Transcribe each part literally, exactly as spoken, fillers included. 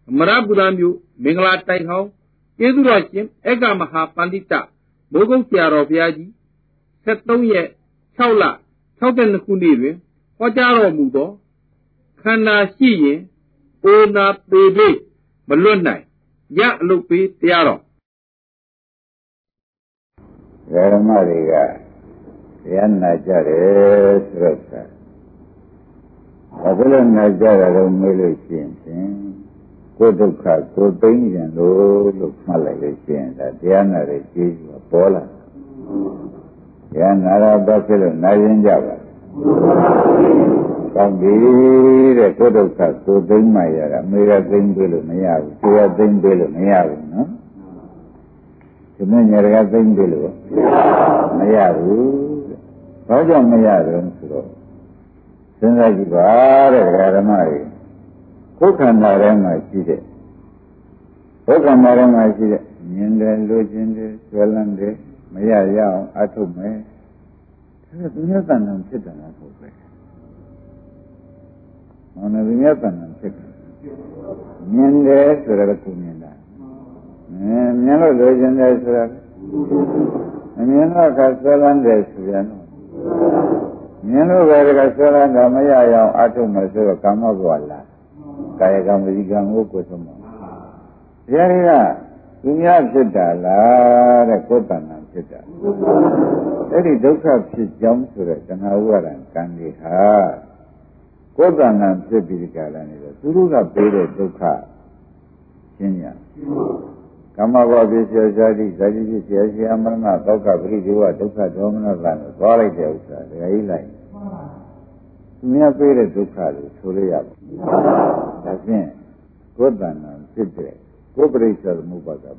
Marabudamu, Mingla Taihao, Yedurachim, Ega Maha Pandita, Mogotiaro Viagi, Setoye, Chaula, Chautan Kunivi, Hojaro Mudo, Kana Shiye, Ona Bebe, Malunai, Ya Lupi, Tiaro. Ramariga, Yana Jare, Srota. Abula Najara, Milushin. Go to cut, go bring and look Malaysian, that Diana is a Pola. Yanara Buffalo, Nayan Java. Come be a go to cut, go bring my Mira thing below me out, Tia thing below me out, no? To me, you're thing below. Mayaru, Roger Mayaru, since I give her a Ramari. Kokandara Chide. Kokandara Chide, Yende, Lugende, Swellande, Maya Yao, Atume. Vinatan and Chitan of Hope. On a Vinatan and Chitan. Yende, Surakumina. Yellow Lugende, Sura. And Yellow Castellande, Suyano. Yellow Castellanda, Maya Yao, Atume, Sura Kamagwala. Kayakam Vigam Okosoma. Yarina, Dunya Chitala, the Kotana Chita. Every Doka Chit jumps to it, and Awara and Kandi Ha. Kotana Chipikalan is a Suruga Pere Doka. Kenya. Kamawa Visayadi, Zaji, Yamana, Doka Bridua, Doka Domina, Valley Delta, the A-line. Dunya Pere Doka, Surya. That's it. Good than Sidre. Cooperation Mubaka.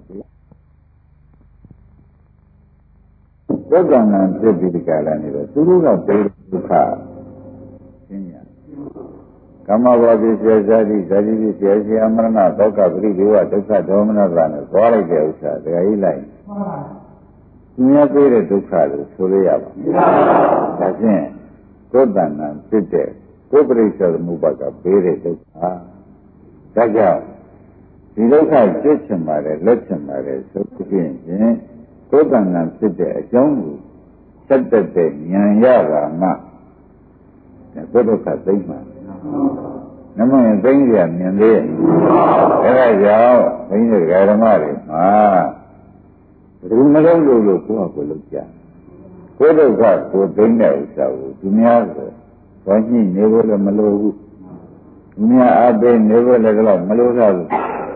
Good than Sidika and the Suruga Pay Kenya. Kamawa Visayadi, Zaji, Yamana, Doka Bridua, Doka Domina, Valley Delta, the A-line. Dunya Pere Doka, Surya. That's it. Good than Sidre. Cooperation Mubaka, Pere Doka. Daga, the local Christian marriage, Latin marriage, so again, Kodan and Sita, Jongu, Saturday, Yanyara, Ma, the Kodoka Dima. Naman in Bengia, Yande, Erajao, Benga Garamari, Ah, Rumalo Kuakuluka. Kodoka, Kodinga, Dumiago, Wani, Never Malo. Nia Abe never let alone Malura.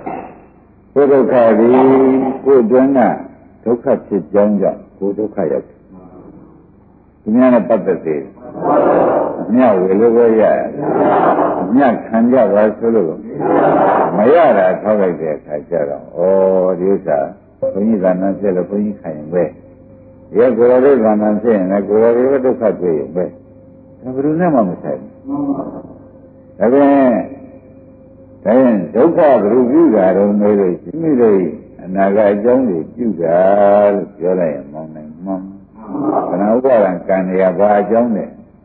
Kodokari, Kodona, Tokachi Jonja, Kodokayat. Niana Patati. Nia Willowa, Nia Kanja Vasulu. Mayara, Tawaka, Kajara, or Yusa, Punizana, Puni Kainway. Yes, Guru Vanan saying, I go over to Katway. Never said. Then, Doka review that on the Simile, and I got only two guys, Jola and Mom, and I was and Kanya by Johnny.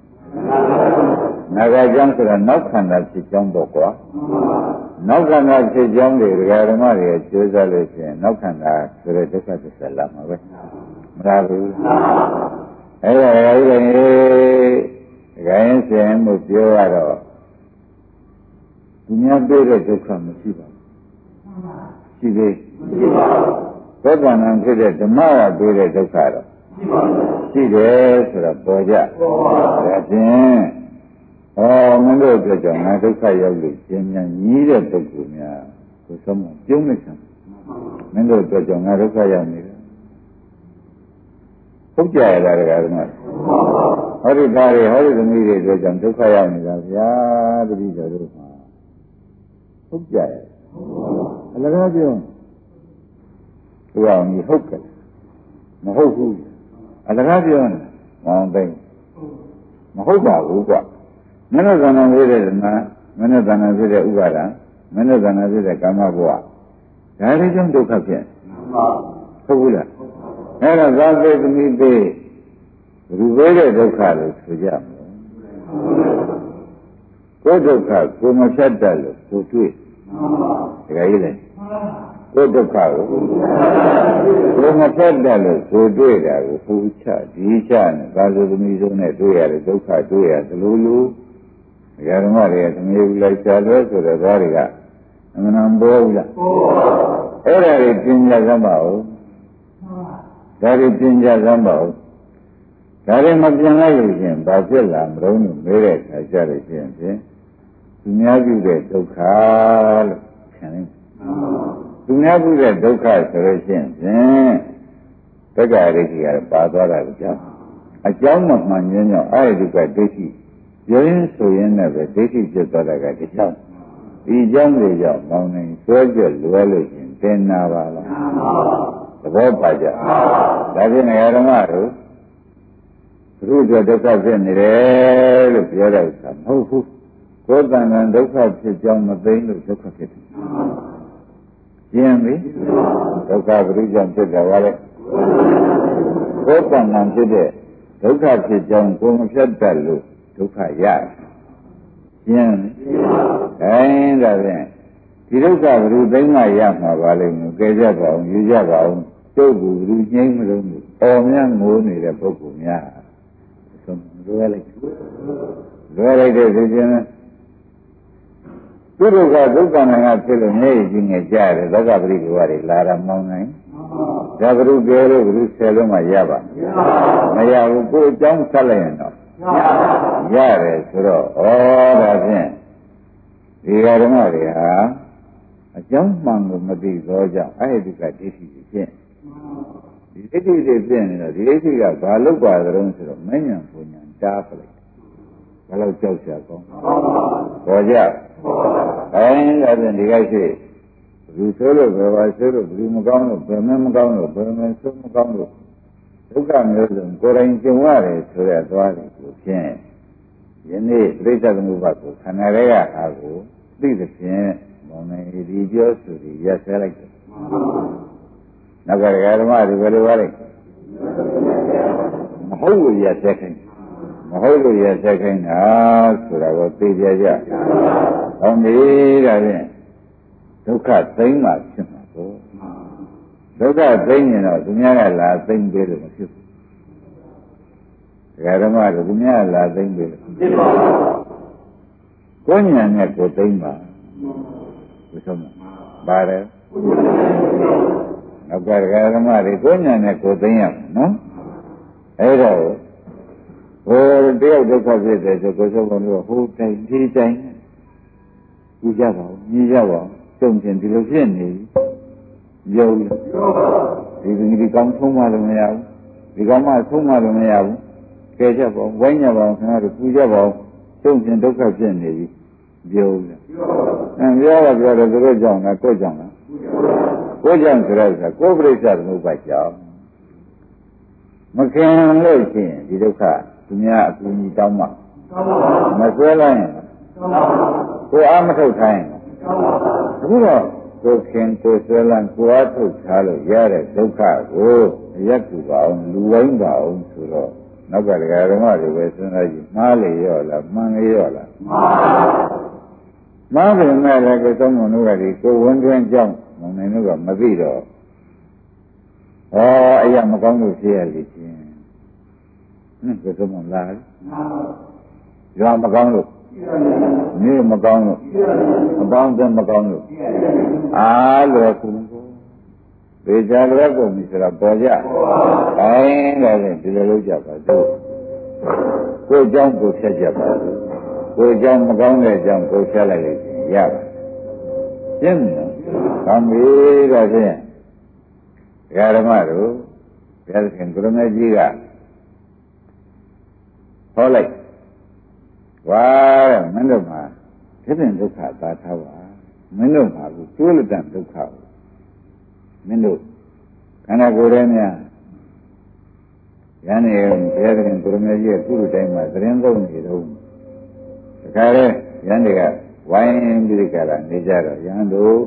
Naga Johnson and no can that she jumbo. No can that she jumbo, Maria, Jerusalem, no can that, so they took us to Salam away. Bravo. Hey, I am with you at all. Dunya Bere Doka Masiba. She did. Godan and Gede, the Mara Bere Dokara. She did, the Boja. That's it. Oh, Mendo Gajan, I took a yogi, Jimmy, needed to go near to some Jumison. Mendo Gajan, I took a yogi. Puja, I got How did I, how did the media Gajan took a yogi? Yeah, the leader. Hook Jaya. I love you. Well, you hook it. The whole food. I love you. One thing. The whole bar, none of them are really not, none of them are really Ugara, none of them are really Kamabua. That isn't to come here. Hula. And as I say to me, they revealed the colors for Jam. Go to car, go to shut down, go to it. The ယ်ကြီးလဲကိုယ်ဒုက္ခကိုကိုယ်မဖက်တယ်လို့ဆိုတွေ့တာကိုပူချဒီချနဲ့သာသသမီးဆုံးနဲ့တွေ့ရတဲ့ဒုက္ခတွေ့ရသလိုလိုဒကာဓမ္မတွေကသမီးဘူးလိုက်ချလွဲဆိုတော့ဒါတွေကအမှန်တန်ပေါ်ဘူးလားအဲ့ဒါတွေပြင်ကြစမ်းပါဦးဒါတွေပြင်ကြစမ်းပါဦးဒါတွေမပြင်လိုက်လို့ရှင်ဘာဖြစ်လာမလို့လို့မေးတဲ့အခါကျတော့ရှင်ဖြင့်သူများပြုတဲ့ဒုက္ခလို့ခံနေသူများပြုတဲ့ဒုက္ခဆိုလို့ရှင်ဖြင့်တက္ကရာဒိဋ္ဌိကပါသွားတာကြောင့်အကြောင်းမမှန်ခြင်းကြောင့်အဲ့ဒီကဒိဋ္ဌိရင်းဆိုရင်လည်းပဲဒိဋ္ဌိဖြစ်သွားတာကတခြားဒီကြောင့်တွေကြောင့်မောင်းနေဆွဲကြလွဲလို့ရှင်တင်နာပါလားသဘောပါကြဒါဖြင့်ငရဓမ္မတို့ဘုရားဒုက္ခဖြစ်နေတယ်လို့ပြောတဲ့ဥစ္စာမဟုတ်ဘူးကိုယ်တန်တန်ဒုက္ခဖြစ်ကြောင်းမသိလို့ဒုက္ခဖြစ်တယ်ရှင်းပြီဒုက္ခဘုရားကြောင့်ဖြစ်တယ်ပါလေကိုယ်တန်တန်ဖြစ်တဲ့ဒုက္ခဖြစ်ကြောင်းကိုယ်မဖြတ်တတ်လို့ဒုက္ခရရှင်းပြီအဲဒါဖြင့်ဒီဒုက္ခဘုရားသိမှရမှာပါလိမ့်မယ်ကြဲကြပါအောင်ယူကြပါအောင်တို့ကူဘုရားငြိမ်းမလို့အော်မြတ်ငိုးနေတဲ့ပုဂ္ဂိုလ်များလွယ်လိုက်လွယ်လိုက်တဲ့ဒီကျင်းသူတို့ကဒုက္ခနာကဖြစ်လို့မျက်ရည်ကြီးငယ်ကြတယ်ဒုက္ခပရိဒီဝါတွေလာတာမောင်းနိုင်ဒါဘုရုပြောလို့ဘုရုဆယ်လုံးမှရပါမရဘူးကိုယ်အကြောင်းဆက်လိုက်ရင်တော့ရတယ်ဆိုတော့ဩဒါဖြင့်ဒီဃာဓမ္မတွေဟာအကြောင်းမှန်ကိုမသိသောကြောင့်အဲ့ဒီကဒိဋ္ဌိဖြစ်ဖြင့်ဒီဒိဋ္ဌိတွေပြင်းနေတော့ဒီဒိဋ္ဌိကဘာလို့ပါသလဲဆိုတော့မဉ္ဇဉ်ပူညာတားပလိုက်ဘယ်လောက်ကြောက်ရှာကောင်းပေါ်ကြအဲဒါဖြင့်ဒီကရှိလူဆိုးလို့ဘယ်ပါဆိုးလို့လူမကောင်းလို့ဘယ်မှမကောင်းလို့ဘယ်မှဆိုးမကောင်းလို့ဒုက္ခမျိုးစုံကိုယ်တိုင်ကျင်ရတယ်ဆိုတဲ့သွားတယ်ကိုဖြင့်ယနေ့ပြိဿသမုပ္ပါကိုခန္ဓာတွေကအားကိုသိသဖြင့်မောင်နေဒီပြောဆိုပြီးရက်ဆဲလိုက်တယ်နောက်ကဓမ္မတွေဘယ်လိုပါလဲမဟုတ်လို့ရက်ဆဲခိုင်းမဟုတ်လို့ရက်ဆဲခိုင်းတာဆိုတာကိုသိကြကြဟောမေးတာဖြင့်ဒုက္ခသိမ်းမှဖြစ်မှာပေါ့ဒုက္ခသိမ်းရင်တော့သူများကလာသိမ်းပေးလို့မဖြစ်ဘူးဓမ္မတို့သူများကလာသိမ်းပေးလို့ဖြစ်ပါဘူးကိုညာနဲ့ကိုသိမ်းပါဘုဆုံးပါတယ်နောက်ကဓမ္မတွေကိုညာနဲ့ကိုသိမ်းရမယ်နော်အဲ့တော့ဟိုတယောက်ဒုက္ခဖြစ်တယ်ဆိုကိုဆုံးဘုံတို့ဟိုတိုင်ဒီတိုင်ကြည့်ကြပါဦးညီကြပါဦးကျုံချင်းဒီလိုဖြစ်နေပြီရုပ်ဒီဒီကောင်းဆုံးမလို့မရဘူးဒီကောင်းမဆုံးမလို့မရဘူးကဲကြပါဦးဝိုင်းကြပါဦးခင်ဗျားတို့ပူကြပါဦးကျုံချင်းဒုက္ခဖြစ်နေပြီရုပ်အဲပြောတော့ပြောတယ်သူတို့ကြောင့်လားကိုယ်ကြောင့်လားကိုယ်ကြောင့်ဆိုတော့ကိုယ်ပြိဿသမုပ္ပါကြောင့်မခင်လို့ရှိရင်ဒီဒုက္ခသူများအကူကြီးတောင်းမှမဆွဲလိုက်ရင်ကိုယ်အားမထုတ်ခိုင်းအခုတော့ကိုခင်ကိုဆွဲလန်းကိုအားထုတ်ထားလို့ရတဲ့ဒုက္ခကိုရက်ကူပါအောင်လူဝိုင်းပါအောင်ဆိုတော့နောက်ကဓမ္မတွေပဲစဉ်းစားကြည့်မှားလေရောလားမှန်လေရောလားမှားပါမှန်တယ်မဲ့လည်းကိုယ်သုံးမလို့ကဒီကိုဝန်တွင်းကြောင်းမနိုင်လို့ကမသိတော့ဩအရာမကောင်းလို့ဖြစ်ရလိမ့်ချင်းဟင်းကိုယ်သုံးမလားရွာမကောင်းလို့နေမကောင်းလို့အပေါင်းအသင်းမကောင်းလို့အားလွယ်ကူကိုဒေကြလွယ်ကုန်ပြီဆိုတော့ပေါ်ကြအဲဒါလည်းဒီလိုလုပ်ကြပါတော့ကိုယ်เจ้าကိုဖြတ်ကြပါကိုယ်เจ้าမကောင်းတဲ့အကြောင်းကိုဖြတ်လိုက်လို့ရပါရှင်းမလားကောင်းပြီဒါဖြင့်ဓမ္မတို့ဘုရားရှင်ကိုရမေကြီးကဟောလိုက်ဝါတဲ့မင်းတို့မှာဖြစ်တဲ့ဒုက္ခသာထားပါမင်းတို့မှာကိုကျွလတန်ဒုက္ခကိုမင်းတို့ခန္ဓာကိုယ်ထဲများယန္နေဘုရားရှင်ကိုရမေကြီးရဲ့ကုလိုတိုင်းမှာသတင်းသုံးနေတော့တခါလေယန္နေကဝိုင်းပြီးကြတာနေကြတော့ယန္တို့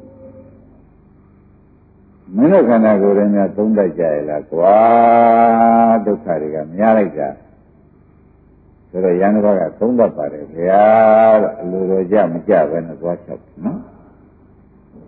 မင်းတို့ခန္ဓာကိုယ်ထဲများသုံးတတ်ကြရလားကွာဒုက္ခတွေကများလိုက်တာဆိုတော့ယန္တဘကသုံးတတ်ပါတယ်ဗျာလို့အလိုတော်ကြမကြပဲနဲ့သွားချက်နော်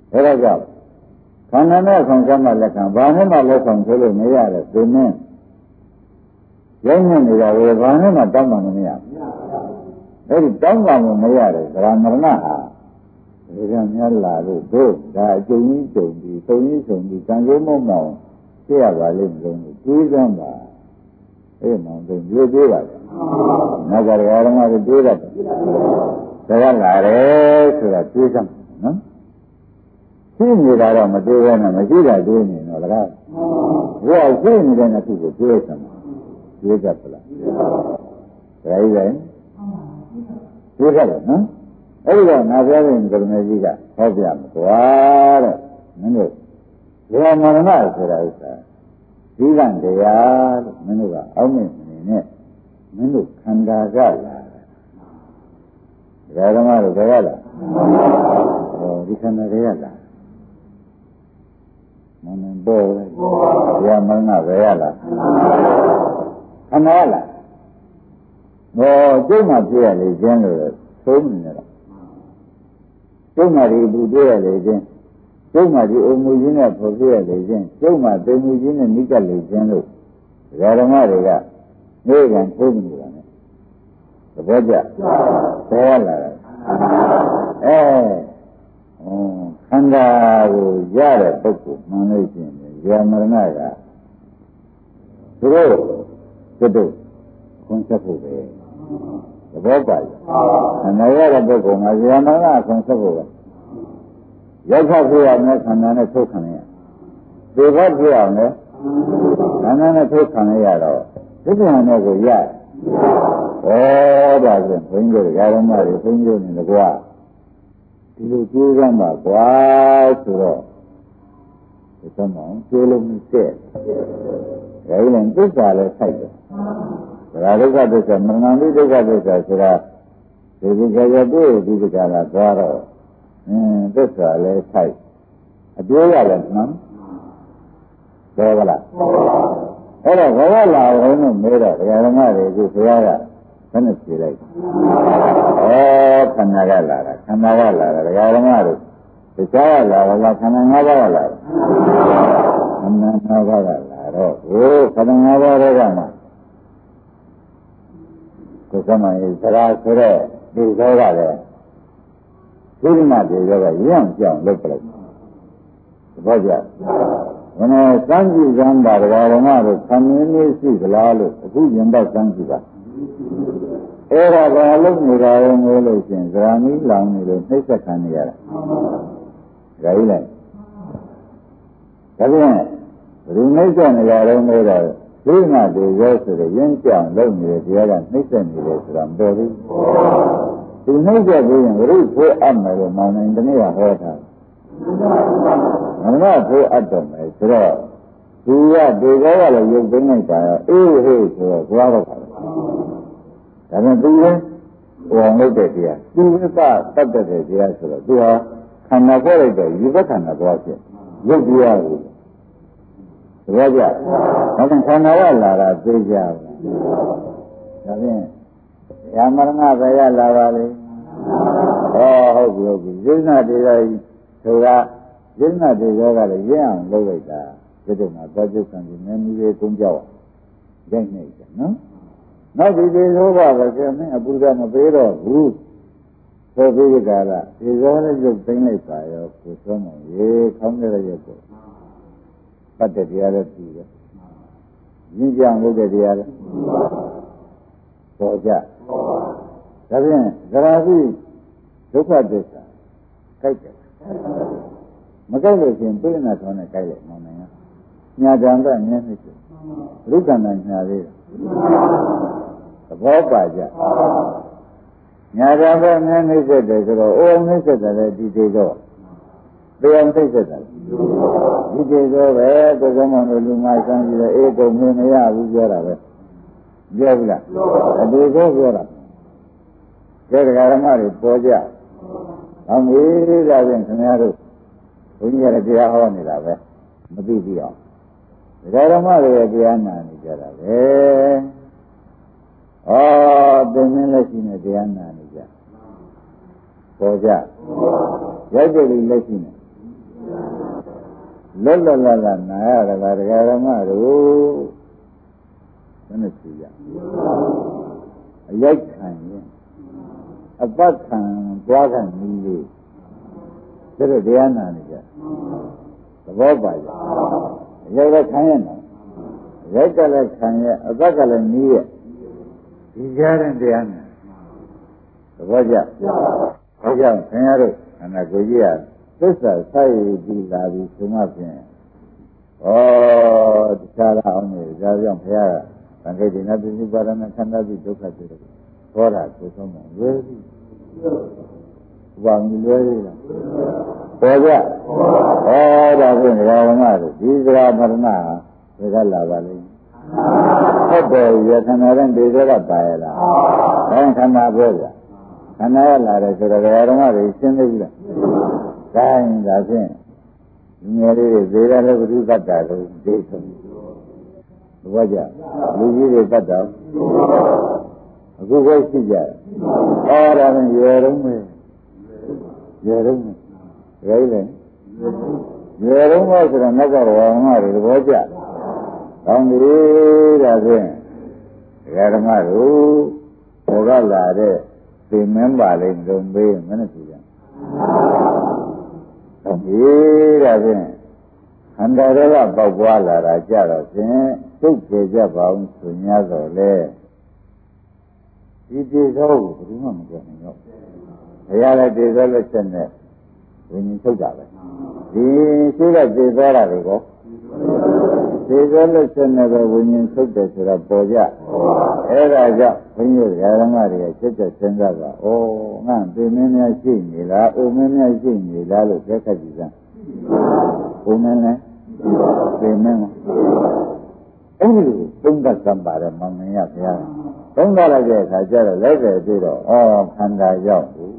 အဲ့ဒါကြောင့်ခန္ဓာနဲ့ဆောင်စမ်းမှလက်ခံဘာနဲ့မှလက်ဆောင်ဆိုလို့မရတဲ့ဒီနည်းရိုင်းနေနေတာလေဘာနဲ့မှတောင်းပန်လို့မရဘူးအဲ့ဒီတောင်းပန်လို့မရတယ်သရမရဏဟာဒီကများလာလို့တို့ဒါအကျုံကြီးကျုံပြီးသုံးကြီးဆုံးပြီးကံကြိုးမမောင်သိရပါလိမ့်မယ်လို့တွေးစမ်းပါအဲ့မောင်သိပြေးပြေးပါလေနောက်ကရဓမ္မကိုတွေးရတယ်ဒါကလာတယ်ဆိုတာတွေးစမ်းနော်ရှိနေတာတော့မတွေးဘဲနဲ့မရှိတာတွေးနေတော့ဒါကဘုရားရှိနေတဲ့နှစ်ခုကိုတွေးစမ်းတွေးကြပလားဒါကြီးပဲတွေးရတယ်နော်အဲ့ဒီတော့ငါပြောရင်ဓမ္မကြီးကဟောပြမှာကွာတဲ့မင်းတို့ဘယ်မရဏဆိုတာဥစ္စာဒီကံတရားလို့မင်းတို့ကအောက်မြင်နေနဲ့မင်းတို့ခန္ဓာကလာတယ်ဓမ္မတို့ကြရလားဟောဒီခန္ဓာတွေကလာမင်းတို့ပေါ်တယ်ဘယ်မရဏပဲရလားခန္ဓာကလာဟောကျုပ်မှပြရလေခြင်းလို့သုံးနေတော့ကျုပ်မှဒီသူတွေ့ရလေခြင်းကျုပ်မှဒီအမှုကြီးနဲ့ဖော်ပြရလေခြင်းကျုပ်မှသိမှုကြီးနဲ့နိကလေခြင်းလို့ဓမ္မတွေကနေကံသုံးနေတာနဲ့သဘောကျဘယ်လာလဲအဲခန္ဓာကိုရတဲ့ပုဂ္ဂိုလ်မှန်လို့ရှိရင်ဇာမရဏကသူတို့သူတို့ခွန်ဆက်ဖို့ပဲသဘောပါ့ခန္ဓာရတဲ့ပုဂ္ဂိုလ်မှာဇာမရဏခွန်ဆက်ဖို့ပဲရောက်ခဖြစ်ရမယ်ခန္ဓာနဲ့ထုတ်ခံရဒီဘက်ဖြစ်အောင်လေခန္ဓာနဲ့ထုတ်ခံရတော့ဒီပြန်နဲ့ကိုရဩဒါဆိုဘုန်းကြီးတို့ဓမ္မတွေဘုန်းကြီးတို့နေကြကွာဒီလိုကြိုးစမ်းပါကွာဆိုတော့ဒီသမောင်ကျိုးလုံးနဲ့ဒါရင်သစ္စာလည်းဆိုင်တယ်ဒါဒုက္ခသစ္စာမရဏိဒုက္ခသစ္စာဆိုတာဒီဒီကြရတွေ့ဒီကလာသွားတော့အင်းသစ္စာလည်းဆိုင်အပြည့်ရတယ်နော်တော်ကလားအဲ့တော့ဘဝလာဝင်လို့မေးတော့ဓမ္မတွေကဘုရားကဘယ်နဲ့ဖြေလိုက်ဩခန္ဓာကလာတာခန္ဓာကလာတာဓမ္မတွေတရားကလာလားခန္ဓာ၅ပါးကလာခန္ဓာ၅ပါးကလာတော့ဟိုခန္ဓာ၅ပါးတွေကမှဒီကမှရေးစကားဆိုတဲ့ဒီသောကလည်းဒီမှာဒီသောကရမ်းကြောင်လုပ်ပလိုက်သဘောကျဘယ်နဲ့စမ်းကြည့်စမ်းပါတရားဓမ္မတို့ခံရင်းလေးရှိသလားလို့အခုရင်တော့စမ်းကြည့်ပါအဲ့ဒါဘာလို့နေတာလဲငိုးလို့ရှင်ဇာမီးလောင်နေလို့နှိမ့်ဆက်ခံနေရတာဒါကြီးလိုက်ဒါပြန်ဘယ်လိုနှိမ့်ဆက်နေရတော့မေးတော့ဒီမှာဒီရောဆိုတဲ့ရင်းကြောင်လုပ်နေတဲ့တရားကနှိမ့်ဆက်နေတယ်ဆိုတာမပေါ်ဘူးဒီနှိမ့်ဆက်ပြီးရင်ဘုရားဖိုးအပ်မယ်လို့မောင်နိုင်တနေ့ကဟောထားမနဖိုးအပ်တော့မယ်ဆိုတော့ဒီကဒီကောကလည်းရုပ်သိမ်းလိုက်တာအေးဟေးဆိုတော့ဘုရားတော့ပါတယ်ဒါနဲ့သူလည်းဟောလုပ်တဲ့တရားသူဝိသတတ်တဲ့တရားဆိုတော့သူဟာခန္ဓာပေါ်လိုက်တော့ယူဘခန္ဓာသွားဖြစ်ရုပ်တရားကိုသဘောကျဒါနဲ့ခန္ဓာကလာတာသိကြပါဒါဖြင့်ယာမရဏဘယ်ရလာပါလဲဩဟုတ်ပြီဟုတ်ပြီဇိနာတရားဆိုတာဇိနာတရားကလည်းရင်းအောင်လုပ်လိုက်တာဒီတော့မှသောကျုပ်ကံကြီးနည်းနည်းလေးကုန်းကြောက်ရိုက်နေကြနော်နောက်ဒီဒီသောပါပဲဆိုရင်အပူကမပေးတော့ဘူးဆိုပြီးကြတာဒီသောလည်းရုပ်သိမ်းလိုက်ပါရောကိုသွမ်းမယ်ရေခေါင်းနဲ့ရုပ်ကိုပတ်တဲ့တရားလည်းပြီးတယ်ရင်းကြလို့တဲ့တရားလည်းပေါ်ကြဒါဖြင့်သရာတိဒုက္ခသစ္စာကြိုက်တယ်မကြိုက်လို့ရှင်ပြိဋ္ဌာထောင်းနဲ့ကြိုက်လိုက်မောင်းနိုင်ရညာတံကမြဲနေတယ်လူကံတညာလေးသဘောပါကြညာတံကမြဲနေတယ်ဆိုတော့အိုအောင်နေတယ်လည်းဒီသေးတော့တရားသိစက်တယ်ဒီသေးတော့ပဲကိုယ်ကမှလူငါစမ်းကြည့်တယ်အေးကုန်မင်းမရဘူးပြောတာပဲပြောဘူးလားအတူကိုပြောတာကျေတရားဓမ္မတွေပေါ်ကြ။အောင်ပြီဒါဖြင့်ခင်ဗျားတို့ဘုန်းကြီးကတရားဟောနေတာပဲမသိသေးအောင်။တရားဓမ္မတွေရဲ့တရားနာနေကြတာပဲ။ဩသင်္င်းလက်ရှိနဲ့တရားနာနေကြ။ပေါ်ကြ။ရိုက်တယ်လက်ရှိနဲ့လွတ်လွတ်လပ်လပ်နာရတာတရားဓမ္မတို့ဘယ်နဲ့ရှိကြအရိုက်ခံရင်အပတ်ခံသွားခံနည်းလေးဒါတော့တရားနာနေကြသဘောပါကြအရိုက်လည်းခံရနေရိုက်ကလည်းခံရအပတ်ကလည်းနည်းရဒီကြားတဲ့တရားနာသဘောကျဟောကြောင့်ခင်ဗျားတို့အနာကိုကြီးရသစ္စာဆိုင်ပြီးလာပြီးဆိုမှဖြင့်ဩတရားအောင်နေကြကြောင့်ဘုရားကသံဃာတိနာပိစိပါရဏခန္ဓာတိဒုက္ခတိဟောတာကိုဆုံးမလွယ်ပြီဘာမလွယ်ဘူးလားပေါ်ကြဩဒါဖြင့်ဓမ္မတို့ဒီစကားမရဏဘယ်ကလာပါလိမ့်ဟုတ်တယ်ရခန္ဓာရင်ဒီစကားပါရလားအဲခန္ဓာပြောကြခန္ဓာရလာတယ်ဆိုတော့ဓမ္မတွေရှင်းသိပြီလားဒါရင်ဒါဖြင့်လူငယ်လေးတွေသေရလည်းဘုသူတတ်တာလို့သိဆုံးဘောကြလူကြီးတွေတတ်တာအခုပဲရှိကြတယ်အော်ဒါနဲ့ရွယ်တော့မယ်ရွယ်တော့မယ်ဒါကြီးလေရွယ်တော့မယ်ဆိုတော့ငါကတော့ဘာမှတွေဘောကြကောင်းပြီဒါဖြင့်ဓမ္မတို့ဘောကလာတဲ့သိမင်းပါလိမ့်လုံးပေးမနဲ့ကြည့်ကြဟုတ်ပြီဒါဖြင့်ခန္ဓာတွေကပေါက်ပွားလာတာကြတော့ဖြင့်သုတ်ပြေကြပါအောင်ဆို냐တော့လေဒီပြေသောကိုဘယ်သူမှမပြောနိုင်တော့ဘုရားလည်းပြေသောလက်ချက်နဲ့ဝိညာဉ်ထုတ်တာပဲဒီရှိတဲ့ပြေသောတာတွေကိုပြေသောလက်ချက်နဲ့ပဲဝိညာဉ်ထုတ်တယ်ဆိုတော့ပေါ်ကြအဲ့ဒါကြောင့်ဘုန်းကြီးဓမ္မတွေကချက်ချက်စဉ်းစားပါဩငါပြေမင်းများရှိနေလားအိုမင်းများရှိနေလားလို့သက်ခတ်ကြည့်စမ်းအိုမင်းလည်းပြေမင်းအဲ့ဒီသုံးသပ်စမ်းပါတယ်မောင်မင်းရဘုရားသုံးသပ်လိုက်တဲ့အခါကျတော့လက်ပဲပြီးတော့ဩခန္ဓာရောက်ဘူး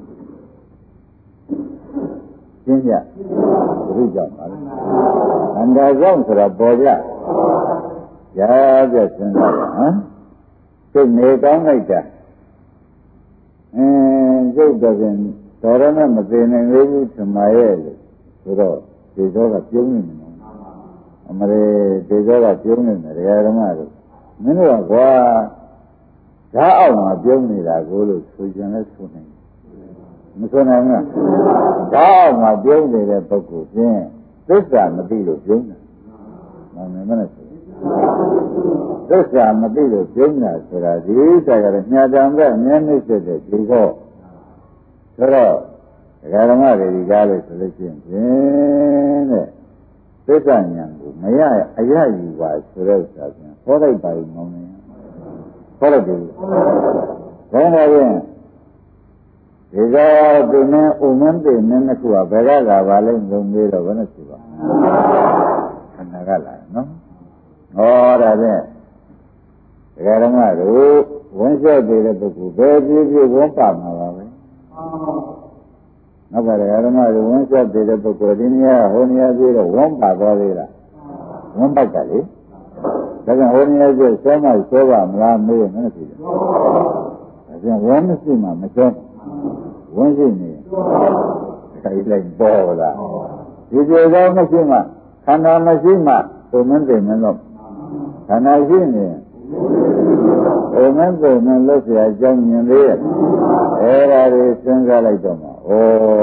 ရှင်းကြဘုရားကြောင့်ပါလေခန္ဓာကြောင့်ဆိုတော့ပေါ်ကြရပြစဉ်းစားပါဟမ်စိတ်နေကောင်းလိုက်တာအင်းစိတ်တော့ရင်တော်ရနဲ့မသိနိုင်သေးဘူးထမရဲ့လို့ဆိုတော့ဒီသောကပြုံးနေတယ်အမရေဒီသောကပြုံးနေတယ်ဓမ္မတို့မင်းတို့ကကွာဓာတ်အောက်မှာပြုံးနေတာကိုလို့ဆိုကြလဲဆိုနိုင်မဆိုနိုင်ဘူးဓာတ်အောက်မှာပြုံးနေတဲ့ပုဂ္ဂိုလ်ချင်းသစ္စာမသိလို့ပြုံးတာမှန်တယ်မလားသစ္စာမသိလို့ပြုံးတာဆိုတာဒီဥစ္စာကလည်းညာတံပဲမျက်နှိစ်တဲ့ဒီတော့ဆိုတော့ဓမ္မတွေဒီကားလို့ဆိုလို့ရှိရင်ဖြင့်တဲ့သစ္စာဉာဏ်ကိုမရအရယူပါဆိုတဲ့ဥစ္စာပြန်ဟောလိုက်ပါဦးမောင်နေဟောလိုက်ပြီဒါနဲ့ရင်ဒီကသူနဲ့ဥမင်းသိနေနှစ်ခုကဘယ်ကလာပါလဲငုံပြီးတော့ဘယ်နဲ့ရှိပါခန္ဓာကလာနော်ဟောဒါဖြင့်ဒကာဓမ္မတို့ဝန်လျှောက်တဲ့ပုဂ္ဂိုလ်ဘယ်ပြည့်ပြည့်ဝန်ပါမှာပါပဲနောက်ကဒကာဓမ္မတို့ဝန်လျှောက်တဲ့ပုဂ္ဂိုလ်ဒီနေရာဟိုနေရာပြည့်တော့ဝန်ပါသွားသေးလားဝန်ပိုက်တာလေဒါကြောင့်ဟိုနေရာပြည့်ဆွဲမှဆွဲပါမလားမေးမယ်ဖြစ်တယ်ဒါကြောင့်ဝန်မရှိမှမဆွဲဝန်ရှိနေဆိုင်လိုက်ပေါ်လာဒီကျေသောမရှိမှခန္ဓာမရှိမှသူမင်းသိမင်းတော့ခန္ဓာရှိနေအိုမင်းသိမင်းလို့ဆရာအကြောင်းမြင်သေးရဲ့အဲ့ဒါတွေစဉ်းစားလိုက်တော့မှဩ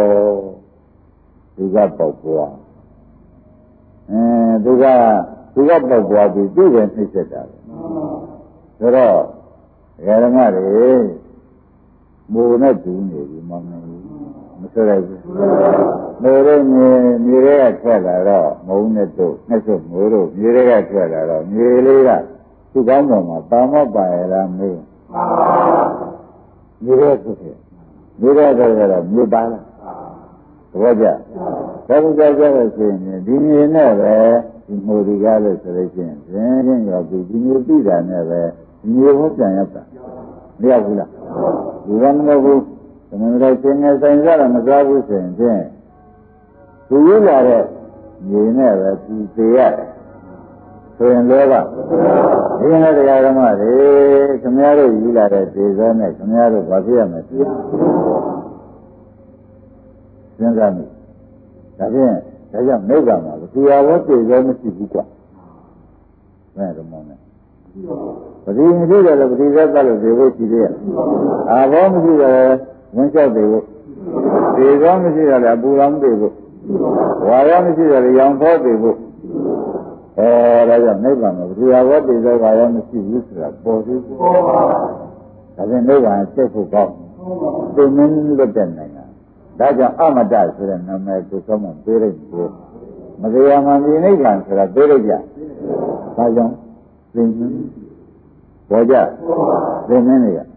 သူကပေါက်ပွားအဲသူကသူကပေါက်ပွားပြီးသူ့ရဲ့နှိမ့်ဆက်တာဆိုတော့ဓမ္မတွေမူနဲ့တူနေပြီမောင်နေမဆိုရဘူးမိုးရဲ့မြေမြေတွေကထွက်လာတော့မုံနဲ့တို့နှစ်စုမိုးတို့မြေတွေကထွက်လာတော့မြေလေးကသူ့ကောင်းပေါ်မှာပါမောက်ပါရလားမေးမြေတွေကသူ့ရဲ့မြေတွေကတော့မြေပါလားသဘောကျဒါကကြောက်ကြလို့ရှိရင်ဒီမြေနဲ့ပဲဒီမိုးဒီကားလို့ဆိုလို့ရှိရင်ရင်းရင်းရောဒီမြေပြည်တာနဲ့ပဲဒီမြေဘုပြန်ရောက်တာမရဘူးလားဒီကမလို့ဘူးသမဏေရှင်ငယ်ဆိုင်ကြတော့မသွားဘူးဆိုရင်ဖြင့်သူရလာတဲ့မြေနဲ့ပဲသူသေးရတယ်ဆိုရင်လည်းကဒီနေ့တရားဓမ္မတွေခင်ဗျားတို့ယူလာတဲ့ဒေဇောနဲ့ခင်ဗျားတို့ဘာဖြစ်ရမလဲစဉ်းစားမိဒါဖြင့်ဒါကြောင့်နိဗ္ဗာန်မှာသူရဘောတည်ရောမရှိဘူးကွာဘယ်တော့မှမပတိမရှိတယ်လို့ပတိသက်သက်လို့ဒီလိုရှိသေးရဲ့အာဘောမရှိတယ်ဝင်လျှောက်တယ်လို့ဒီရောမရှိတယ်လည်းအပူရောတယ်လို့ဝါရောမရှိတယ်လည်းရောင်ဖို့တယ်လို့အဲဒါကြောင့်နိဗ္ဗာန်မှာပတိရဘောတည်ရောဝါရောမရှိဘူးဆိုတာပေါ်သေးဘူးဒါပြန်နိဗ္ဗာန်ဆက်ဖို့ကောင်းသိမင်းလွတ်တဲ့နိုင်ငံဒါကြောင့်အမတဆိုတဲ့နာမည်ကိုသုံးမှပေးလိုက်တယ်မတရားမှဒီနိဗ္ဗာန်ဆိုတာပေးလိုက်ကြဒါကြောင့်သိမင်းဘောကြသိမင်းတွေက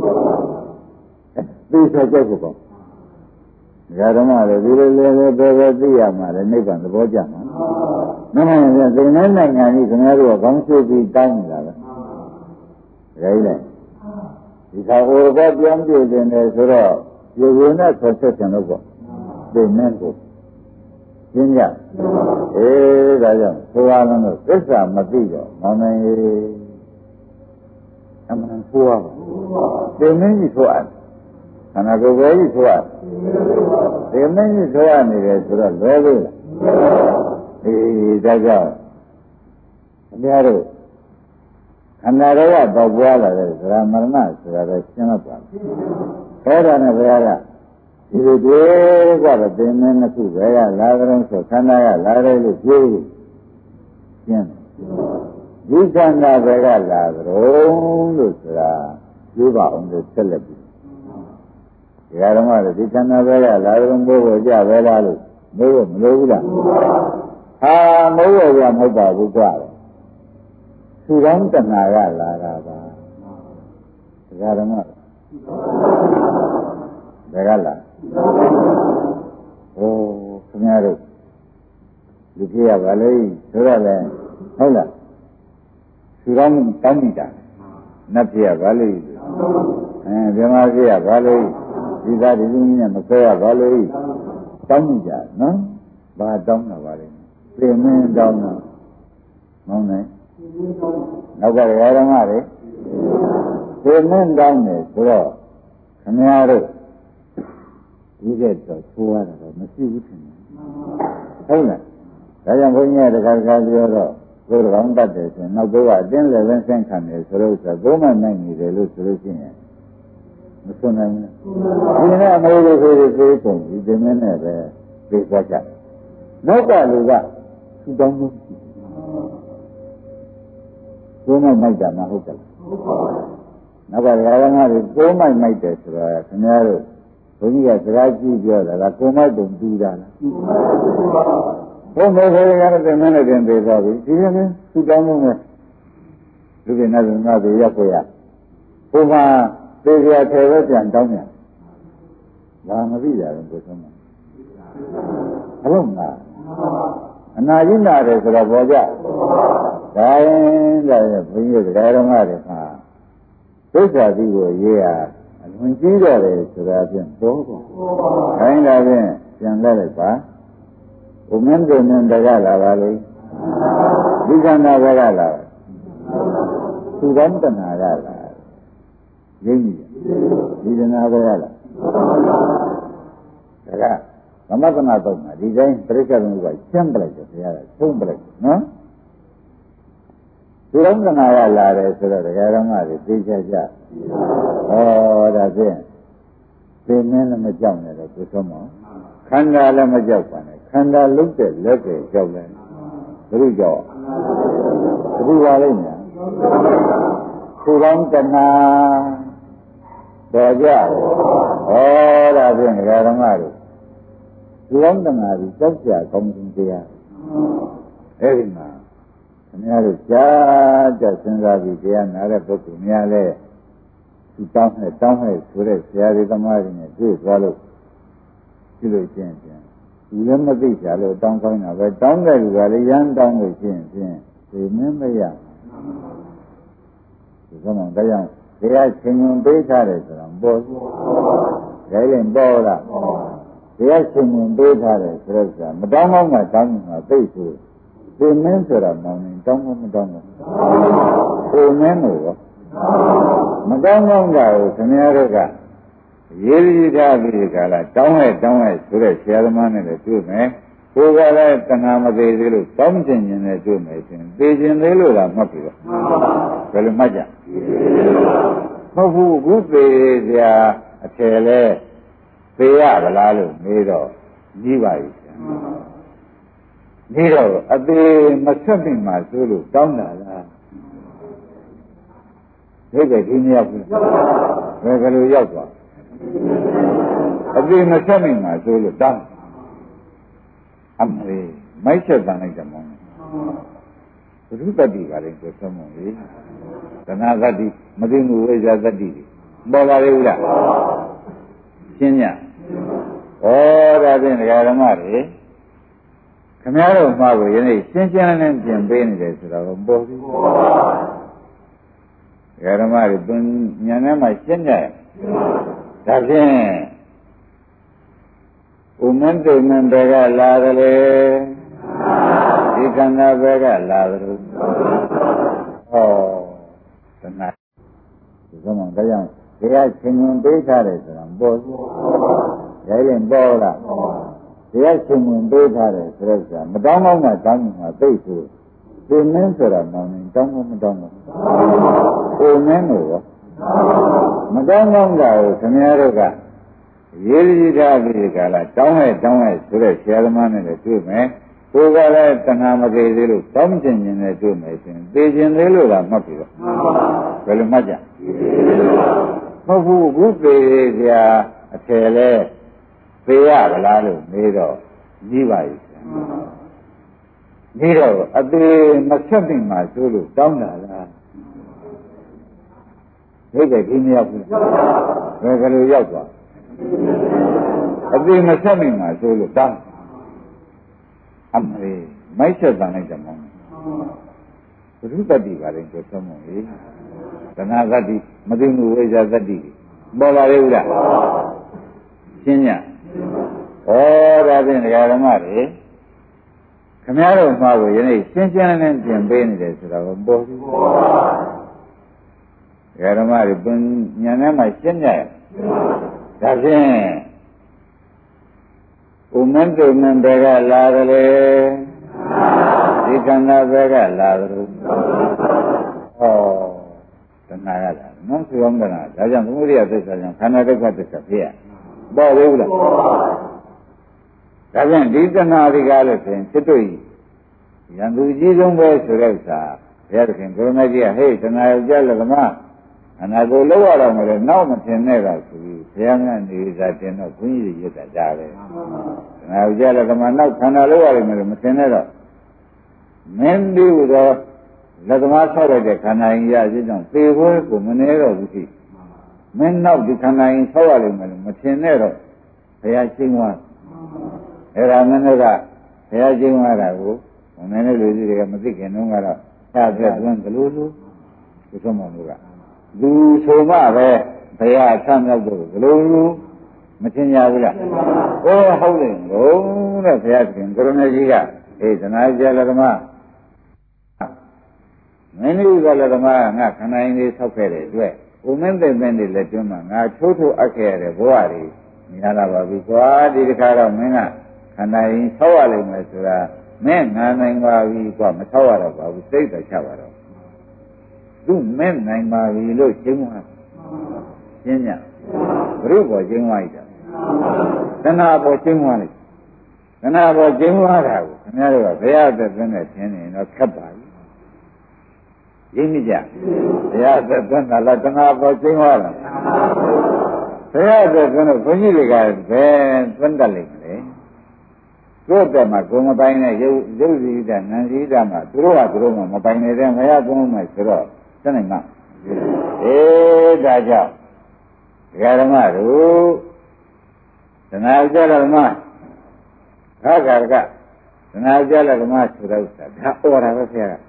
သိဆက်ကြဖို့ကောဓမ္မလည်းဒီလိုလည်းပဲပဲပဲသိရမှာလေနိဗ္ဗာန်သဘောကျမှာမဟုတ်ရင်သိနေနိုင်ငံကြီးခင်ဗျားတို့ကကောင်းရှိပြီးတောင်းနေတာပဲဒါကြီးလေဒီခါဟိုဘက်ပြန်ပြည့်နေတယ်ဆိုတော့ဒီဝင်နဲ့ဆက်ဆက်တယ်လို့ပေါ့သိနေကိုရှင်းကြအေးဒါကြောင့်ဆိုရမယ်လို့သစ္စာမသိတော့မောင်နိုင်အမှန်ဆိုရပါသိနေပြီဆိုရခန္ဓာကိုယ်ပဲကြီးဆိုရသိနေပြီဆိုရနေတယ်ဆိုတော့လွဲလို့လားအေးဒါကြောင့်အများတို့ခန္ဓာတော်ကပေါက်ပွားလာတယ်ဆိုတာမရဏဆိုတာပဲရှင်းတော့ပါအဲ့ဒါနဲ့ဘုရားကဒီလိုတွေကတော့သင်္မင်းနှစ်ခုပဲကလာကြတော့ဆိုခန္ဓာကလာတယ်လို့ပြောရှင်းဒီခန္ဓာပဲကလာကြတော့လို့ဆိုတာပြောပါအောင်လို့ဆက်လက်ပြီးဒီကရမလည်းဒီခန္ဓာပဲကလာကြတော့ဘိုးဘကြပဲလားလို့မိုးမလို့ဘူးလားဟာမိုးရရမဟုတ်ပါဘူးကွာသူကောင်းတဏှာကလာတာပါဒကာဓမ္မဒကာလာဟိုခင်ဗျားတို့လူကြီးရပါလေဆိုတော့လေဟုတ်လားသူကောင်းတောင်းမိတာနတ်ကြီးရပါလေအဲဗြဟ္မာကြီးရပါလေဒီသားဒီလူကြီးနဲ့မဆွဲရပါလေတောင်းမိကြနော်ဘာတောင်းတာပါလဲပြင်မင်းတောင်းတာမောင်းနေနောက်ကရဓမ္မတွေသိမင်းတောင်းတယ်ဆိုတော့ခင်ဗျားတို့ဒီကဲတော့သိုးရတာတော့မရှိဘူးထင်တယ်ဟုတ်လားဒါကြောင့်ဘုန်းကြီးကတခါတခါပြောတော့ကိုယ်တော်တတ်တယ်ဆိုရင်နောက်တော့အတင်းလည်းပဲဆင့်ခံတယ်ဆိုတော့ဆိုတော့ကိုယ်မှနိုင်နေတယ်လို့ဆိုလို့ရှိရင်မဆွနိုင်ဘူးဒီနေ့အမေတို့ဆိုပြီးပြေးကုန်ဒီသိမင်းနဲ့ပဲပြေးသွားကြနောက်ကလူကသူတောင်းမှုကိုယ်မိုက်မိုက်တာမဟုတ်ကြဘူး။နောက်ကရာဂနာတွေကိုယ်မိုက်မိုက်တယ်ဆိုတော့ခင်ဗျားတို့ဘုန်းကြီးကစကားကြည့်ပြောတာကကိုယ်မိုက်တုံတူတာလား။ဘုန်းမေခေရတဲ့မင်းနဲ့တင်သေးသွားပြီ။ဒီလိုမျိုးသူတောင်းမှုနဲ့လူတွေနဲ့ငါတွေရက်ကိုရ။ဘုရားသေကြထဲပဲပြန်တောင်းပြန်။ဒါမသိကြဘူးကိုယ်ဆုံးမှာ။အလုံးလား။အနာကြီးနာတယ်ဆိုတော့ပေါ်ကြ။ဒါရင်ဒါရင်ဘုန်းကြီးတို့တရားတော်မှာတွေမှာသစ္စာတိကိုရေးရအလွန်ကြီးတော့တယ်ဆိုတာဖြင့်ပေါ်ပေါ်။ဒါရင်ဒါဖြင့်ပြန်လက်လိုက်ပါ။ဥမင်းတို့နဲ့တကလာပါလေ။ဒီကံနာဘကလာ။သူတန်းတနာကလာ။ရင်းကြီးဒီတနာဘကလာ။ဒါကသမထနာတော့ဒီတိုင်းပြိဿဘုရားရှင်းပလိုက်တယ်ဘုရားကသုံးပလိုက်နော်ဒီလုံးကနာရလာတယ်ဆိုတော့ဒကာရမတွေသိချကြဩဒါဖြင့်သိမင်းလည်းမကြောက်နဲ့တော့ကိုဆုံးမခန္ဓာလည်းမကြောက်ပါနဲ့ခန္ဓာလုံးတဲ့လက်တွေကြောက်လဲဘယ်လိုကြောက်ဘယ်လိုပါလိမ့်မယ်ခုကောင်းတဏှာတော်ကြဩဒါဖြင့်ဒကာရမတွေဒီလောင်းတနာကြီးကြောက်ကြကောင်းခြင်းတရားအဲ့ဒီမှာခင်ဗျားတို့ကြားကြစဉ်းစားပြီးတရားနာတဲ့ပုဂ္ဂိုလ်များလဲသူတောင်းနဲ့တောင်းနဲ့ဆိုတဲ့ဆရာတွေသမားတွေနဲ့တွေ့သွားလို့ကြည့်လို့ချင်းချင်းဒီလည်းမသိကြလို့တောင်းခိုင်းတာပဲတောင်းတဲ့လူကလည်းရမ်းတောင်းလို့ချင်းချင်းဒီမင်းမရဒီကမှတရားတရားချင်းချင်းပေးထားတယ်ဆိုတော့ပေါ်ဘူးဒါလည်းပေါ်လားတရားရှင်ရင်ပေးထားတယ်ဆိုတော့မတောင်းမှမတောင်းမှသိဆိုဒီမင်းဆိုတာမောင်နေတောင်းမှမတောင်းဘူးဒီမင်းလို့ရောမတောင်းတော့တာကိုခင်ဗျားတို့ကရေးရည်ထားပြီးကြလားတောင်းလိုက်တောင်းလိုက်ဆိုတဲ့ဆရာသမားနဲ့လည်းတွေ့မယ်ကိုယ်ကလည်းတဏှာမသေးသေးလို့တောင်းကျင်ခြင်းနဲ့တွေ့မယ်ရှင်သိခြင်းသေးလို့လားမှတ်ပြီတော့ဘယ်လိုမှတ်ကြဟုတ်ဘူးခုသေးစရာအထယ်လဲသေရဗလားလို့မေးတော့ကြီးပါပြီနေတော့အသေးမဆက်ပြီမှဆိုလို့တောင်းတာလားဒီကဒီမရောက်ဘူးဘယ်ကလေးရောက်သွားအသေးမဆက်ပြီမှဆိုလို့တောင်းအမလေးမိုက်ချက်တန်လိုက်တယ်မောင်ဘုရုတ္တိကလည်းဆိုဆုံးမလေသနာသတ္တိမသိမှုဝိဇ္ဇာသတ္တိပေါ်လာလေဦးလားရှင်းညဩဒါဖြင့်ဒကာဓမ္မတွေခင်ဗျားတို့မှာကိုယနေ့ရှင်းရှင်းလင်းလင်းပြင်ပေးနေတယ်ဆိုတော့ပေါ်ပြီဒကာဓမ္မတွေသူညာထဲမှာရှင်းကြရဒါဖြင့်ဥမ္မတုမံဘက်ကလာတယ်လေဒီကံသာဘက်ကလာတယ်ဟောသနာဒီကမှတရားတရားချင်းဝင်ပေးထားတယ်ဆိုတာပေါ်ပြီရဲရင်ပေါ်လားတရားချင်းဝင်ပေးထားတယ်ဆိုတော့ဆိုတာမတောင်းကောင်းတာတောင်းမှာသိဆိုဒီမင်းဆိုတာမောင်နေတောင်းမတောင်းဘူးဟိုမင်းတို့ရောမတောင်းကောင်းတာကိုခင်ဗျားတို့ကရေးရည်ထားပြီးကြလားတောင်းရဲ့တောင်းရဲ့ဆိုတဲ့ဆရာသမားနဲ့လည်းတွေ့မယ်ကိုယ်ကလည်းတဏှာမသေးသေးလို့တောင်းကျင်ခြင်းနဲ့တွေ့မယ်ရှင်သိခြင်းသေးလို့လားမှတ်ပြီတော့ဘယ်လိုမှတ်ကြဟုတ်ဘူးခုသေးစရာအထယ်လဲသေရဗလားလို့မေးတော့ကြီးပါပြီနေတော့အသေးမဆက်ပြီမှဆိုလို့တောင်းတာလားဒီကဒီမရောက်ဘူးဘယ်ကလေးရောက်သွားအသေးမဆက်မိမှဆိုလို့တောင်းအမလေးမိုက်ချက်တန်လိုက်တယ်မောင်ဘုရုတ္တိကလည်းဆိုဆုံးမလေသနာသတ္တိမသိမှုဝိဇ္ဇာသတ္တိပေါ်လာလေဦးလားရှင်းညဩဒါဖြင့်ဒကာဓမ္မတွေခင်ဗျားတို့မှာကိုယနေ့ရှင်းရှင်းလင်းလင်းပြင်ပေးနေတယ်ဆိုတော့ပေါ်ပြီဒကာဓမ္မတွေပင်ညာထဲမှာရှင်းကြရဒါဖြင့်ဥမ္မတုမံဘက်ကလာတယ်လေဒီကံသာဘက်ကလာတယ်ဟောတဏှာရတာနော်ဆိုအောင်တဏှာဒါကြောင့်သမုဒိယသစ္စာကြောင့်ခန္ဓာဒုက္ခသစ္စာဖြစ်ရပေါ်သေးဘူးလားဒါဖြင့်ဒီတဏှာဒီကားလို့ဆိုရင်စစ်တို့ရန်သူကြီးဆုံးပဲဆိုတဲ့ဥစ္စာဘုရားသခင်ကိုရမကြီးကဟေးတဏှာယောက်ျားလည်းကမအနာကိုလောက်ရတော့မလဲနောက်မထင်နဲ့ကဆိုပြီးဘုရားကနေသာတင်တော့ဘုန်းကြီးတွေရတာဒါပဲငါကြောက်လည်းကမနောက်ခန္ဓာလောက်ရတယ်မလို့မထင်နဲ့တော့မင်းဒီဟူသောလက်သမားဆောက်ရတဲ့ခန္ဓာရင်ရခြင်းကြောင့်သေဖို့ကိုမနေတော့ဘူးရှိမင်းနောက်ဒီခန္ဓာရင်ဆောက်ရလိမ့်မယ်လို့မထင်နဲ့တော့ဘုရားရှင်းသွားအဲ့ဒါမင်းတို့ကဘုရားရှင်းသွားတာကိုနည်းနည်းလူကြီးတွေကမသိခင်တုန်းကတော့သာသက်သွင်းဘလို့လို့ဒီဆုံးမလို့ကလူဆိုမှပဲဘုရားဆမ်းမြောက်ဖို့ဘလို့လို့မထင်ရဘူးလားဟောဟုတ်တယ်လို့တဲ့ဘုရားရှင်ကိုရမကြီးကအေးသနာကြလဓမ္မမင်းတို့ကလည်းဓမ္မကငါခန္ဓာရင်လေးဆောက်ခဲ့တဲ့အတွက်ဥမင်းသိမ့်သိမ့်လေးလက်ကျွန်းမှာငါချိုးထိုးအပ်ခဲ့ရတဲ့ဘဝတွေမြင်လာပါပြီကွာဒီတစ်ခါတော့မင်းကခန္ဓာရင်ဆောက်ရလိမ့်မယ်ဆိုတာမင်းငါနိုင်ပါပြီကွာမဆောက်ရတော့ပါဘူးစိတ်သက်ချပါတော့သူမင်းနိုင်ပါပြီလို့ရှင်းသွားရှင်းညဘုရုပေါ်ရှင်းသွားလိုက်တာသနာပေါ်ရှင်းသွားလိုက်သနာပေါ်ရှင်းသွားတာကိုခင်ဗျားတို့ကဘုရားသက်သက်နဲ့ရှင်းနေတော့ခက်ပါပြီရင်းမိကြဘုရားသက်သက်ကလည်းသနာပေါ်ရှင်းသွားတာဘုရားသက်သက်နဲ့ဘုန်းကြီးတွေကဘယ်သွန်းတတ်လိမ့်မလဲတို့တက်မှာကိုမပိုင်တဲ့ရုပ်ရုပ်စည်းတာနံစည်းတာမှာသူတို့ကသူတို့မှမပိုင်နေတဲ့ဘုရားသုံးမယ်ဆိုတော့တတ်နိုင်မှာအေးဒါကြောင့်ဒကာဓမ္မတို့သနာကြရဓမ္မခါကာကသနာကြရဓမ္မဆိုတဲ့ဥစ္စာဒါဩဝါဒပဲဆရာက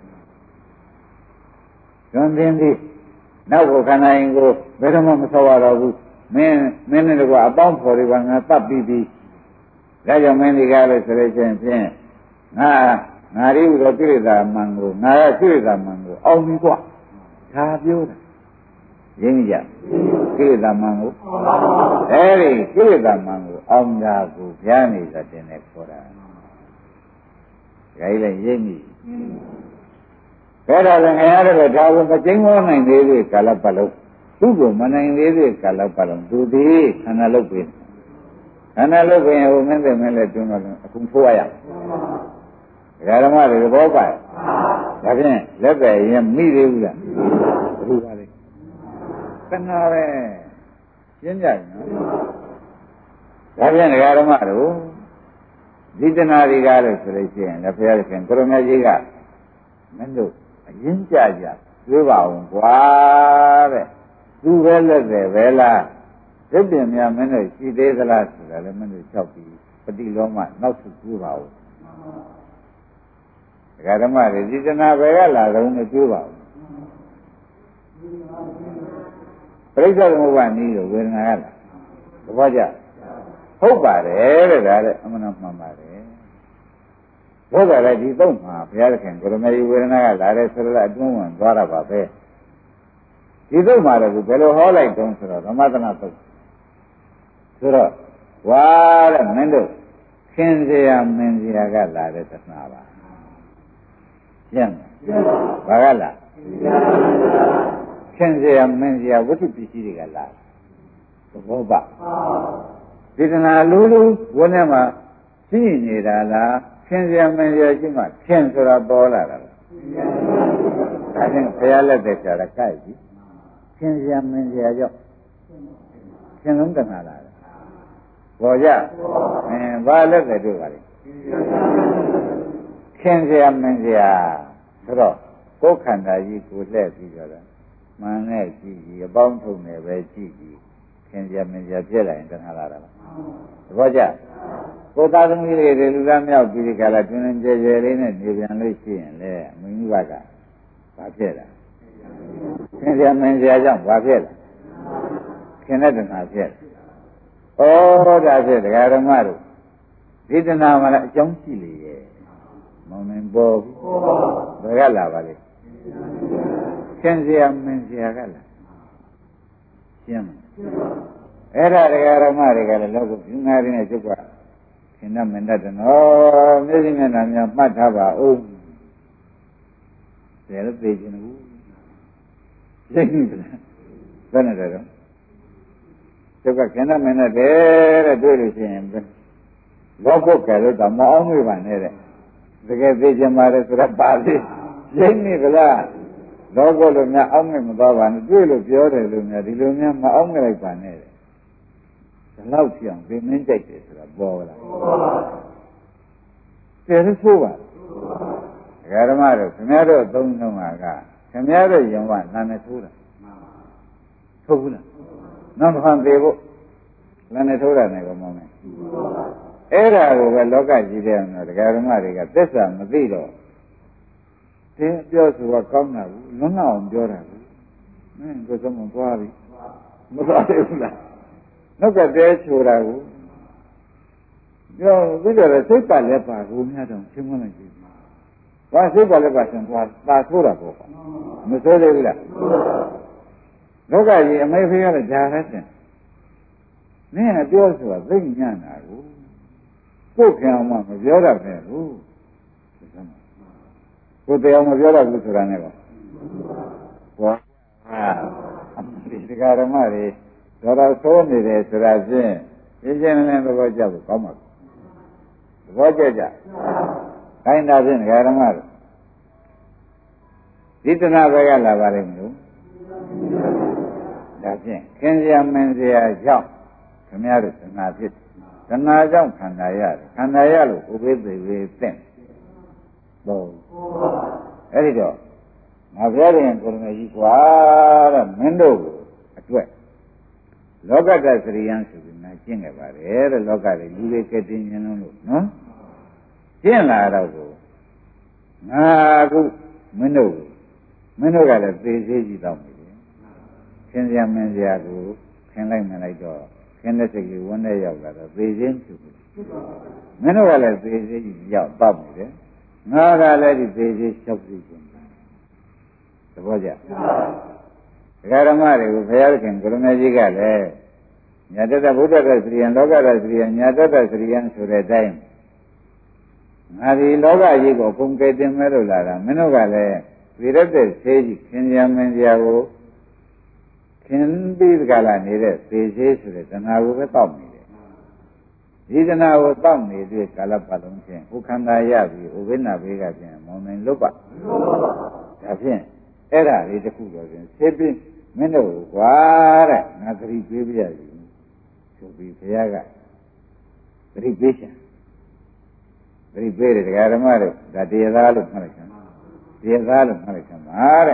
ကျွန်းသိင်းသည်နောက်ဘုခန္ဓာရင်ကိုဘယ်တော့မှမဆောက်ရတော့ဘူးမင်းမင်းတို့ကအပေါင်းဖော်တွေကငါတတ်ပြီးပြီဒါကြောင့်မင်းဒီကားလို့ဆိုလို့ချင်းဖြင့်ငါငါရီဥသောကိလေသာမန်ကိုငါကကိလေသာမန်ကိုအောင်ပြီကွာဒါပြောတာရင်းကြကိလေသာမန်ကိုအဲဒီကိလေသာမန်ကိုအောင်တာကိုဘုရားနေသတင်နဲ့ခေါ်တာဒါကြီးလည်းရိပ်မိဘယ်တော့လဲငါရတယ်ဒါကိုမကျင်းမောနိုင်သေးသေးကာလပတ်လုံးသူ့ကိုမနိုင်သေးသေးကာလပတ်လုံးသူဒီခန္ဓာလုတ်ပြီးခန္ဓာလုတ်ပြီးဟိုမင်းသိမင်းလည်းတွန်းတော့အခုထိုးရရဒကာဓမ္မတွေဘောပါဒါဖြင့်လက်ပဲရင်မိသေးဘူးလားဘူးပါလေတဏှာပဲရှင်းကြတယ်နော်ဒါဖြင့်ဒကာဓမ္မတို့ဒီတဏှာတွေကားလို့ဆိုလို့ရှိရင်လည်းဘုရားရှင်ကိုရမကြီးကမင်းတို့အရင်ကြကြတွေးပါအောင်ကွာတဲ့သူပဲလက်တယ်ပဲလားသစ်ပင်များမင်းတို့ရှိသေးသလားဆိုတာလည်းမင်းတို့လျှောက်ပြီးပฏิလောမနောက်ဆုတွေးပါဦးဒကာဓမ္မတွေဒီတဏှာပဲကလာတော့မတွေးပါဘူးပရိစ္ဆေသမုပ္ပါဒ်နည်းလို့ဝေဒနာကလာသဘောကျဟုတ်ပါတယ်တဲ့ဒါလည်းအမှန်မှန်ပါတယ်ဘုရားလည်းဒီတော့မှာဘုရားခင်ကိုရမေဝေဒနာကလာတဲ့ဆိုတော့အတွင်းဝင်သွားတာပါပဲဒီတော့မှာလည်းဘယ်လိုဟောလိုက်တုံးဆိုတော့ဓမ္မသနာသုတ်ဆိုတော့ဝါတဲ့မင်းတို့ခင်စရာမင်းစရာကလာတဲ့သနာပါရှင်းဘာကလာခင်စရာမင်းစရာဝတ္ထုပစ္စည်းတွေကလာသဘောပါဒီတနာလူလူဝန်းထဲမှာရှိနေတာလားခင်စရာမင်းစရာရှိမှခင်ဆိုတာပေါ်လာတာလားဒါချင်းဘုရားလက်သက်ကြတာကြိုက်ပြီခင်စရာမင်းစရာကြောင့်ခင်လုံးတနာလာတယ်ပေါ်ကြအင်းဘာလက်သက်တို့ပါလဲခင်စရာမင်းစရာဆိုတော့ကိုယ်ခန္ဓာကြီးကိုလှည့်ပြီးတော့မှန်နဲ့ကြည့်ကြည့်အပေါင်းထုံနေပဲကြည့်ကြည့်ခင်စရာမင်းစရာပြည့်လာရင်တနာလာတာပါသဘောကျကိုသားသမီးတွေလူသားမြောက်ပြီးဒီကလာတွင်တွင်ကြဲကြဲလေးနဲ့နေပြန်လို့ရှိရင်လေမိမိဘကဘာဖြစ်လာခင်ဗျာမင်းစရာကြောင့်ဘာဖြစ်လာခင်တဲ့တဏှာဖြစ်ဩဒါဖြစ်ဒကာဓမ္မတို့ဒီတဏှာမှာလည်းအကြောင်းရှိလေရဲ့မောင်မင်းပေါ်ဘယ်ကလာပါလဲခင်ဗျာမင်းစရာကလာရှင်းအဲ့ဒါဒကာဓမ္မတွေကလည်းလောကပြုငါးရင်းနဲ့ကျုပ်ကရှင်မင်းတတ်နော်မျက်စိမျက်နှာများမှတ်ထားပါဦးတယ်လည်းသိချင်ဘူးသိပြီလားဘယ်နဲ့တော့ကျုပ်ကရှင်မင်းနဲ့တဲ့တွေ့လို့ရှိရင်လောကုတ်ကလည်းတော့မအောင်မေးပါနဲ့တဲ့တကယ်သိချင်ပါတယ်ဆိုတော့ပါသေးရှင်းနေသလားလောကုတ်လို့များအောင်မေးမသွားပါနဲ့တွေ့လို့ပြောတယ်လို့များဒီလိုများမအောင်မေးလိုက်ပါနဲ့တဲ့ဒီလောက်ပြောင်းပြင်းမင်းကြိုက်တယ်ဆိုတာပေါ်လာတယ်တယ်ဆိုပါဒကာဓမ္မတို့ခင်ဗျားတို့သုံးလုံးကခင်ဗျားတို့ယုံကနာမည်ထိုးတာထိုးဘူးလားနောက်တစ်ခါသေးဖို့နာမည်ထိုးတာနဲ့ကောမောင်းမယ်အဲ့ဒါကိုပဲလောကကြီးတဲ့နော်ဒကာဓမ္မတွေကသစ္စာမသိတော့တင်းပြောဆိုတာကောင်းတာဘူးလွန်းအောင်ပြောတာဘူးမင်းကိုယ်ဆုံးမသွားပြီမသွားသေးဘူးလားနောက်ကတဲချိုတာကိုပြောပြီးတော့စိတ်ပါလက်ပါကိုများတော့ရှင်းမလိုက်ဘူး။ဘာစိတ်ပါလက်ပါရှင်သွားသာဆိုးတာပေါ့။မဆိုးသေးဘူးလား။လောကကြီးအမေဖေးရတဲ့ဂျာရက်တင်။နင်းကပြောဆိုတာသိညံ့တာကိုကိုယ်ခံအောင်မပြောတတ်ပဲဘူး။ကိုယ်တရားမပြောတတ်ဘူးဆိုတာနဲ့ပေါ့။ဟောဒီတရားဓမ္မတွေတော်တော်ဆိုးနေတယ်ဆိုတာဖြင့်ရှင်းရှင်းလင်းလင်းသဘောကျဖို့ကောင်းပါဘူးသဘောကျကြခိုင်းတာဖြင့်ဒကာဓမ္မတို့ဒီတဏှာပဲကလာပါလိမ့်မလို့ဒါဖြင့်ခင်ဗျာမင်းစရာကြောင့်ခင်ဗျားတို့တဏှာဖြစ်တဏှာကြောင့်ခန္ဓာရတယ်ခန္ဓာရလို့ဥပိ္ပေဝေသင့်ဘောအဲ့ဒီတော့ငါပြောရင်ကိုယ်တော်ကြီးကွာတဲ့မင်းတို့ကိုအတွက်လောကတ္တစရိယံဆိုပြီးမှကျင့်ခဲ့ပါတယ်တဲ့လောကတွေလူတွေကတည်းကင်းလုံးလို့နော်ကျင့်လာတော့ကိုငါအခုမင်းတို့မင်းတို့ကလည်းသေသေးကြည့်တော့မယ်ခင်ဗျာမင်းစရာကိုခင်လိုက်မလိုက်တော့ခင်တဲ့စိတ်ကြီးဝန်းထဲရောက်လာတော့သေခြင်းဖြစ်ဘူးမင်းတို့ကလည်းသေသေးကြီးရောက်တော့မယ်ငါကလည်းဒီသေသေးလျှောက်ပြီးခြင်းသဘောကျဒကာဓမ္မတွေကိုဘုရားခင်ကိုရမေကြီးကလည်းညာတတဗုဒ္ဓကသရိယံလောကတသရိယံညာတတသရိယံဆိုတဲ့အတိုင်းငါဒီလောကကြီးကိုအကုန်ကယ်တင်မဲ့လို့လာတာမင်းတို့ကလည်းဒီရက်တဲ့ဆေးကြီးခင်ဗျာမင်းကြာကိုခင်ပြီးကြလာနေတဲ့သေသေးဆိုတဲ့တဏှာကိုပဲတောက်နေတယ်ဒီတဏှာကိုတောက်နေတဲ့ကာလပတ်လုံးချင်းဥခန္ဓာရပြီးဥပိ္ပနာဘေးကပြန်မောင်းနိုင်လို့ပါဒါဖြင့်အဲ့ဒါလေးတစ်ခုတော့ပြင်ဆေးပြီးမင်းတို့ကွာတဲ့ငါသတိပေးပြရစီဆိုပြီးဘုရားကသတိပေးချင်သတိပေးတယ်တရားဓမ္မတို့ဒါတရားသားလို့မှတ်လိုက်ချင်တရားသားလို့မှတ်လိုက်ချင်ပါတဲ့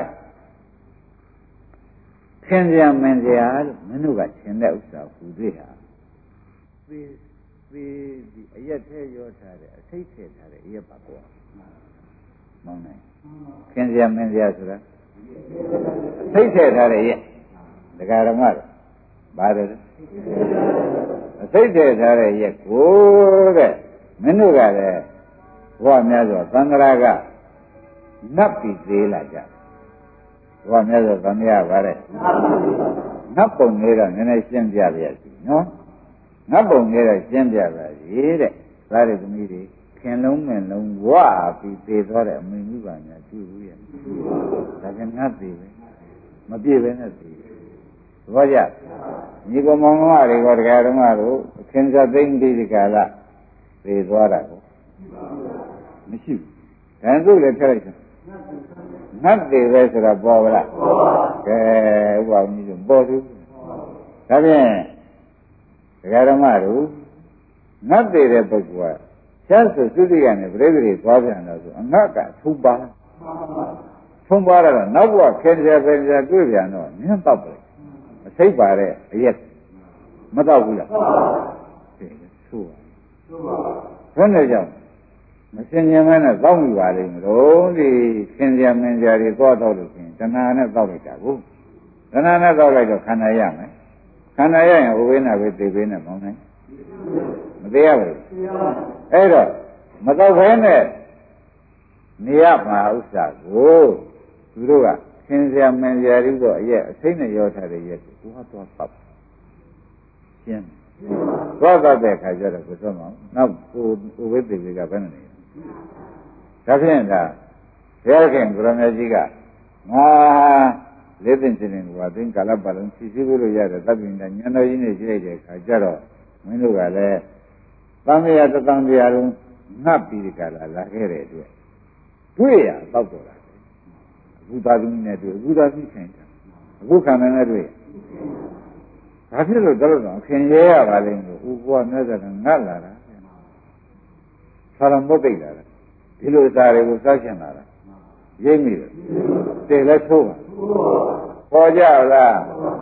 ခင်ဗျာမင်းဗျာလို့မင်းတို့ကရှင်းတဲ့ဥစ္စာဟူသေးဟာသေသေဒီအရက်ထဲရောထားတဲ့အစိတ်ထဲထားတဲ့အရက်ပါပေါ့မောင်းနိုင်ခင်ဗျာမင်းဗျာဆိုတာအစိတ်ထဲထားတဲ့ရက်တရားဓမ္မတို့ပါတယ်အစိတ်ထဲထားတဲ့ရက်ကိုတဲ့မင်းတို့ကလည်းဘဝများစွာသံဃာကနတ်ပြီးသေးလာကြဘဝများစွာသံဃာပါတဲ့နတ်ပုံလေးတော့နည်းနည်းရှင်းပြပါရစီနော်နတ်ပုံလေးတော့ရှင်းပြပါစီတဲ့ဒါတွေသမီးတွေခင်လုံးမင်းလုံးဝပြီးသေးသွားတဲ့အမိမှုပါများတွေ့ဘူးရဲ့ဒါကနတ်သေးပဲမပြည့်ပဲနဲ့သေးသဘောကျညီကောင်မောင်မတွေကတရားဓမ္မတို့ခင်စသိမ့်ဒီကာလသေသွားတာကိုမရှိဘူးဒါသူ့လည်းထည့်လိုက်စမ်းငတ်တယ်ပဲဆိုတာပေါ်ပါလားကဲဥပအောင်ကြီးပေါ်သူဒါဖြင့်တရားဓမ္မတို့ငတ်တယ်တဲ့ပုဂ္ဂိုလ်ကဆရာဆိုသုတိကနဲ့ပြိဿတွေသွားပြန်တော့ဆိုအငတ်ကထုံပါထုံပါတော့နောက်ဘဝခင်ကြပဲကြတွေ့ပြန်တော့နင်းတော့ပဲအစိတ်ပါတဲ့အရက်မတော့ဘူးလားဆိုးဘယ်နဲ့ကြောင့်မစင်ញမဲနဲ့တောက်မိပါလိမ့်မလို့ဒီခင်ဗျာမင်းကြာတွေသွားတော့လို့ရှင်တဏှာနဲ့တောက်လိုက်တာကိုတဏှာနဲ့တောက်လိုက်တော့ခန္ဓာရမယ်ခန္ဓာရရင်ဥဝိနာပဲသိပေးနဲ့မောင်းနိုင်မသေးရဘူးအဲ့တော့မတောက်ခဲနဲ့နေရမှာဥစ္စာကိုသူတို့ကခင်ဗျာမင်းကြာတွေတော့အရက်အစိမ့်နဲ့ရောထားတဲ့ရက်ကိုသူကသွားတောက်ရှင်းသွားတော့တဲ့ခါကျတော့ကိုသုံးအောင်နောက်ကိုဥဝိသေကဘယ်နဲ့နေဒါဖြင့်ဒါဘုရားခင်ကိုရမကြီးကငါလေးသိင်ချင်းကသိင်ကာလပတ်လုံးဖြည့်ဆည်းလို့ရတဲ့သဗ္ဗညဉာဏ်တော်ကြီးနဲ့ကြည့်လိုက်တဲ့ခါကျတော့မင်းတို့ကလည်းသံဃာတသံတရားလုံးငတ်ပြီးဒီကလာလာခဲ့တဲ့အတွက်တွေ့ရတော့တော့တာအခုသာသမီနဲ့တွေ့အခုသာသိခင်တာအခုခံနေနဲ့တွေ့ဘာဖြစ်လို့တော့တော့ခင်ရဲရပါလိမ့်လို့ဥပ္ပဝမြတ်စွာကငတ်လာတာသာရမုတ်တိတ်လာတာဒီလိုစားတွေကိုစားချင်လာတာရိပ်မိတယ်တယ်လဲထိုးပါပေါ်ကြလား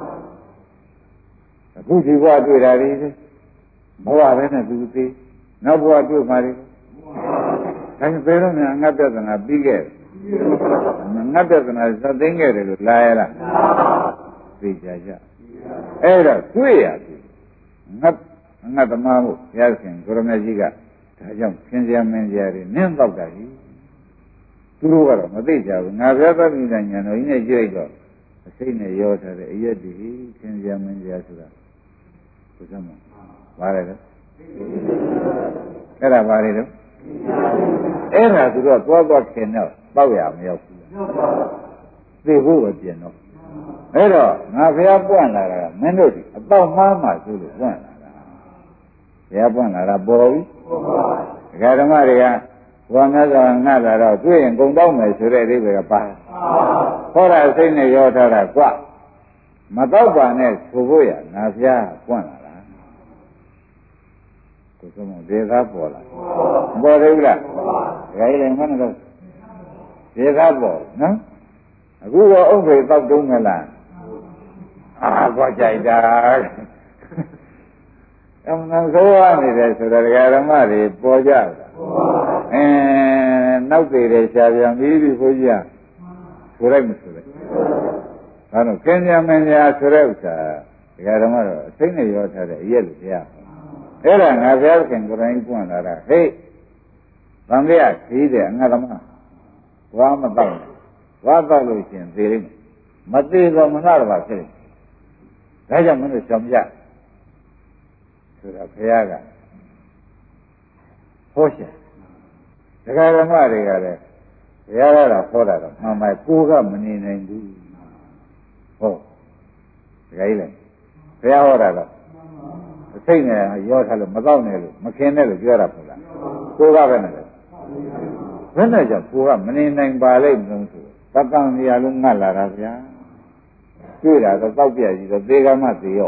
အခုဒီဘဝတွေ့တာဒီဘဝပဲနဲ့သူသေးနောက်ဘဝတွေ့မှလေဒါပေမဲ့ဘယ်တော့မှငတ်ပြဿနာပြီးခဲ့ငတ်ပြဿနာသတ်သိမ်းခဲ့တယ်လို့လာရလားသိကြကြအဲ့တော့တွေ့ရပြီငတ်ငတ်သမားမို့ဘုရားရှင်ကိုရမကြီးကဒါကြောင့်ခင်ဗျာမင်းကြီးတွေနင်းတော့တာကြီးသူတို့ကတော့မသိကြဘူးငါဘုရားသတိဉာဏ်တော်ကြီးနဲ့ကြွိတ်တော့အစိမ့်နဲ့ရောထားတဲ့အရက်ဒီခင်ဗျာမင်းကြီးဆိုတာဘုရားမပါရတယ်အဲ့ဒါပါလေတော့အဲ့ဒါသူတို့သွားသွားခင်တော့တောက်ရမရောက်ဘူးသိဖို့ပဲပြင်တော့အဲ့တော့ငါဘုရားပွင့်လာတာမင်းတို့ဒီအတော့မှားမှဆိုလို့ပွင့်လာတာဘုရားပွင့်လာတာပေါ်ပြီဒကာဓမ္မတွေကဘုရားမြတ်စွာငတ်လာတော့တွေ့ရင်ကုံတော့မယ်ဆိုတဲ့အဓိပ္ပာယ်ကပါဟောတာစိတ်နဲ့ရောထားတာကွမတော့ပါနဲ့ဆိုဖို့ရငါဘုရားပွင့်လာတာကိုယ်ကမှဒေသာပေါ်လာပေါ်တယ်ဘူးလားဒကာကြီးလည်းမနဲ့တော့ဒေသာပေါ်နော်အခုတော့ဥပ္ပေတောက်တုံးမလားအာဘာကြိုက်တာအမှန်ဆိုရနေတယ်ဆိုတော့ဒကာဓမ္မတွေပေါ်ကြတာအဲနောက်သေးတယ်ရှားပြန်ပြီးပြီဘုရားဆိုလိုက်မဆိုလိုက်ဒါတော့ကင်းကြမင်းများဆိုတဲ့ဥစ္စာဒကာဓမ္မတော့အသိနဲ့ရောထားတဲ့အရက်လို့တရားအဲ့ဒါငါဘုရားခင်ကိုယ်တိုင်ပွင့်လာတာဟေ့ဗံပြခီးတဲ့အငတ်သမားဝါမတော့ဝါတော့လို့ရှင်သေလိမ့်မယ်မသေးတော့မလားပါဖြစ်တယ်ဒါကြောင့်မင်းတို့ကြောင်ပြဆိုတာဘုရားကဟောရှင်တရားဓမ္မတွေကလည်းဘုရားကတော့ဟောတာတော့မှန်ပါကိုယ်ကမနေနိုင်ဘူးဟုတ်တရားကြီးလေဘုရားဟောတာတော့အစိတ်နဲ့ရောထားလို့မတော့နဲ့လို့မခင်နဲ့လို့ပြောတာပေါ့လားကိုယ်ကပဲနဲ့ဘယ်နဲ့ကြောင့်ကိုယ်ကမနေနိုင်ပါလိမ့်မလို့ဆိုတက္ကံနေရာလုံးငတ်လာတာဗျာတွေ့တာတော့တောက်ပြကြီးတော့သေကမသေရော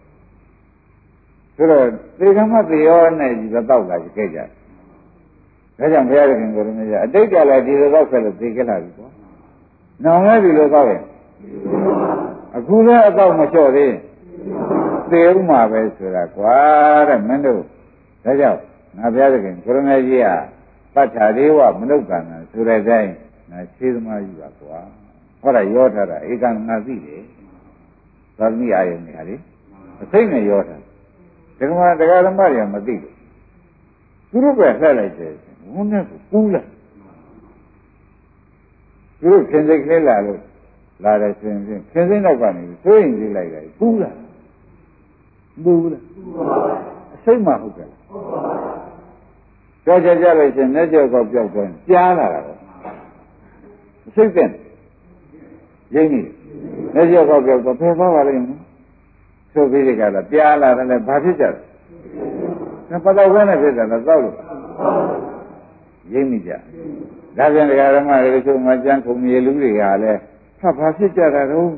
ဆိုတော့သေကမသေရောနဲ့ကြီးတော့တောက်လာကြခဲ့ကြဒါကြောင့်ဘုရားရှင်ကိုယ်တော်မြတ်အတိတ်ကလည်းဒီလိုတော့ဆက်လို့သေခဲ့လာပြီပေါ့နောင်လည်းဒီလိုတော့ရဲ့အခုလည်းအတော့မလျှော့သေးသေဥမှာပဲဆိုတာကွာတဲ့မင်းတို့ဒါကြောင့်ငါဘုရားရှင်ကိုယ်တော်မြတ်ကြီးကပဋ္ဌာဒေဝမနုဿာနာဆိုတဲ့အတိုင်းငါရှင်းသမားကြီးပါကွာဟောတာရောထားတာဧကံငါသိတယ်သာသမီအာယုန်နေဟာလေအစိမ့်နဲ့ရောထားဒကမာဒကာဓမ္မတွေကမသိဘူးသူတို့ပဲလှည့်လိုက်တယ်ဝန်းနဲ့ကိုပူးလိုက်သူတို့ခင်စိတ်ကလေးလာလို့လာတယ်ဆိုရင်ခင်စိတ်နောက်ကနေဆိုရင်လေးလိုက်တယ်ပူးလာပူးလာအစိမ့်မှဟုတ်တယ်ကြောက်ကြကြလို့ရှင်လက်ကြောက်ကောက်ပြောက်သွားကြားလာတာပေါ့အစိမ့်တဲ့ရင်းနေလက်ကြောက်ကောက်ပြောက်တော့ဖယ်သွားပါလိမ့်မယ်ဆိုပြီးဒီကလာပြားလာတယ်လည်းဘာဖြစ်ကြလဲပတော့ဘဲနဲ့ဖြစ်တယ်လားသောက်လို့ရင်းနေကြဒါပြန်တရားဓမ္မတွေချုပ်မှကျန်းခုံမြေလူတွေကလည်းဟာဘာဖြစ်ကြတာတော့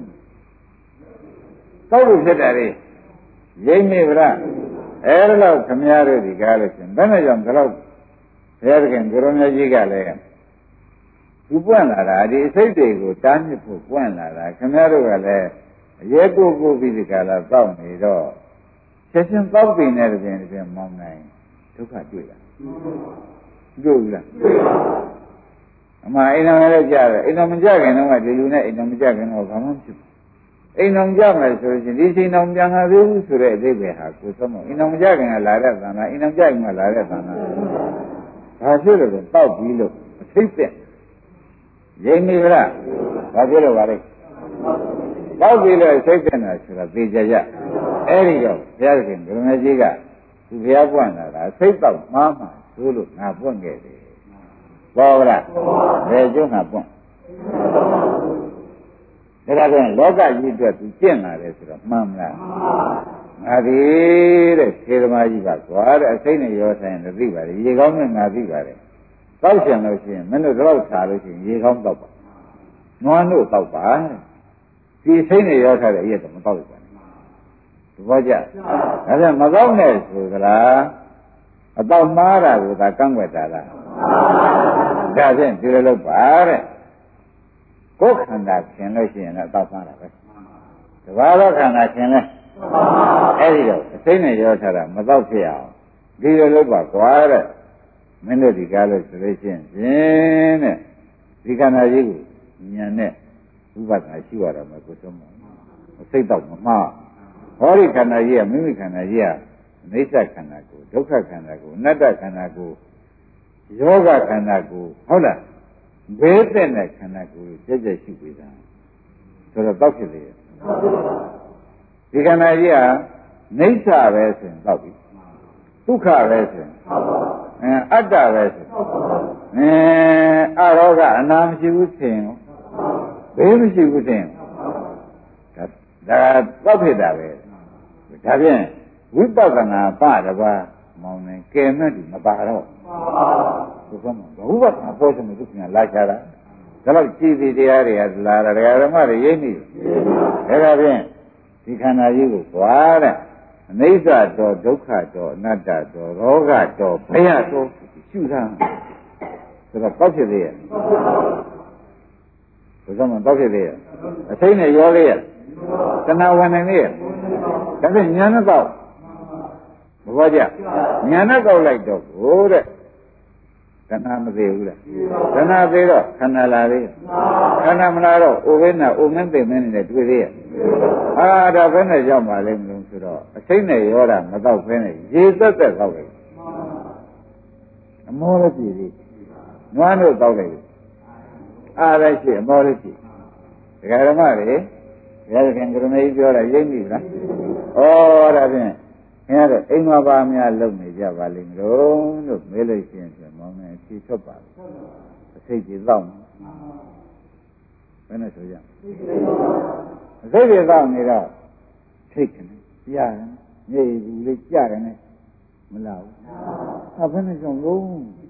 သောက်လို့ဖြစ်တယ်လေရင်းနေဗလားအဲ့ဒါတော့ခမည်းတော်ဒီကားလို့ရှင်ဘယ်နဲ့ကြောင့်ဒီလောက်ဘုရားခင်ကိုရောမြတ်ကြီးကလည်းသူပွင့်လာတာဒီအစိတ်တွေကိုတားမြစ်ဖို့ပွင့်လာတာခမည်းတော်ကလည်းအရဲကိုကိုပြီးဒီကလာတောက်နေတော့ချက်ချင်းတောက်ပြီးနေတဲ့ပြင်ပြင်မောင်းနိုင်ဒုက္ခတွေ့တာတွေ့ဘူးလားတွေ့ပါဘူးအမှအိမ်တော်လည်းကြားတယ်အိမ်တော်မကြခင်တော့ကဒီလူနဲ့အိမ်တော်မကြခင်တော့ဘာမှမဖြစ်ဘူးအိမ်တော်ကြမယ်ဆိုရင်ဒီချိန်တော်ပြန်လာသေးဘူးဆိုတဲ့အဓိပ္ပာယ်ဟာကိုယ်သုံးမအိမ်တော်မကြခင်ကလာတဲ့သံဃာအိမ်တော်ကြရင်မှလာတဲ့သံဃာဘာဖြစ်လို့လဲတောက်ပြီးလို့အသိတဲ့ရိမ့်နေကြလားဘာဖြစ်လို့ပါလဲတောက်ပြီးလို့စိတ်တဲ့နာဆိုတာသိကြရအဲ့ဒီတော့ဘုရားရှင်ဘုရားကြီးကသူဘုရားပွင့်လာတာစိတ်တောက်မှားမှဆိုလို့ငါပွင့်ခဲ့တယ်ဘောဗလားဘယ်ကျုံးငါပွင့်ဒါကြရင်လောကကြီးအတွက်သူကျင့်လာတယ်ဆိုတော့မှန်မလားငါဒီတဲ့ခြေသမားကြီးကသွားတဲ့အစိမ့်နဲ့ရောဆိုင်တယ်သိပါတယ်ရေကောင်းနဲ့ငါသိပါတယ်တောက်ရှင်လို့ရှိရင်မင်းတို့တော့ထားလို့ရှိရင်ရေကောင်းတောက်ပါနွားတို့တောက်ပါဒီစိမ့်နဲ့ရောထားတဲ့အရက်တော့မတောက်ဘူးပါသဘောကျဒါပြန်မကောင်းနဲ့ဆိုသလားအတော့မှားတာကိုသာကန့်ွက်တာလားဒါဖြင့်ဒီလိုလုပ်ပါတဲ့ကိုယ်ခန္ဓာခင်လို့ရှိရင်တော့တောက်မှားတာပဲတဘာသောခန္ဓာခင်လဲအဲ့ဒီတော့အစိမ့်နဲ့ရောထားတာမတော့ဖြစ်အောင်ဒီလိုလုပ်ပါကွာတဲ့မင်းတို့ဒီကားလို့ဆိုလို့ရှိရင်ဖြင့်တဲ့ဒီခန္ဓာကြီးကိုဉာဏ်နဲ့ဥပဒနာရှိရတာမကိုသုံးပါအစိတ်တော့မမှားဟောဒီခန္ဓာကြီးကမိမိခန္ဓာကြီးကအိဋ္ဌခန္ဓာကိုဒုက္ခခန္ဓာကိုအနတ္တခန္ဓာကိုယောဂခန္ဓာကိုဟုတ်လားဘေးတဲ့တဲ့ခန္ဓာကိုကြက်ကြက်ရှိပြီးသားဆိုတော့တောက်ဖြစ်လေဒီခန္ဓာကြီးကအိဋ္ဌပဲဆိုရင်တောက်ပြီဒုက္ခပဲဆိုရင်အဲအတ္တပဲဆိုရင်အဲအရောဂအနာမရှိဘူးဆိုရင်ဘေးမရှိဘူးဆိုရင်ဒါဒါတောက်ဖြစ်တာပဲဒါဖြင့်ဝိပဿနာပတပါမောင်းနေကဲမဲ့ဒီမပါတော့ဘုရားမဘုရားကပေါ်စံသူကလာချတာဒါတော့ကြည်စီတရားတွေကလာတာတရားဓမ္မတွေရိပ်နေတယ်ဒါကဖြင့်ဒီခန္ဓာကြီးကိုွာတဲ့အနိစ္စတော်ဒုက္ခတော်အနတ္တတော်ရောဂတော်ဘယတော်ရှုထားဆိုတော့တောက်ဖြစ်သေးရဲ့ဘုရားမတောက်ဖြစ်သေးရဲ့အစိမ့်နဲ့ရောလေးရဲ့တဏှာဝင်နေရဲ့ဒါဖြင့်ညာနဲ့တော့ဘောကြညာနဲ့တော့လိုက်တော့ကိုတဲ့တဏှာမသေးဘူးလားတဏှာသေးတော့ခန္ဓာလာသေးခန္ဓာမလာတော့အိုဝိနာအိုမင်းသိမင်းနဲ့တွေ့သေးရဲ့ဟာဒါဘယ်နဲ့ရောက်ပါလိမ့်မလို့ဆိုတော့အစိမ့်နဲ့ရောတာမတော့ဘဲနဲ့ရေသက်သက်တော့တယ်အမောလည်းပြည်သေးနွားတို့တော့တယ်အားလည်းရှိအမောလည်းရှိဒကာဓမ္မတွေဘုရားခင်ကရမေကြီးပြောတာရိပ်မိလားဩဒါဖြင့်ခင်ဗျားတို့အိမ်မပါများလုံနေကြပါလိမ့်မလို့လို့မေးလို့ရှိရင်ဆိုမောင်းနေရင်ဖြေထွက်ပါအစိတ်ကြီးတော့ဘယ်နဲ့ဆိုကြအစိတ်ကြီးတော့နေတော့ထိတ်ကနေကြားတယ်မြေဘူးလေးကြားတယ်နဲ့မလာဘူးဟာဘယ်နဲ့ကြောင့်လုံး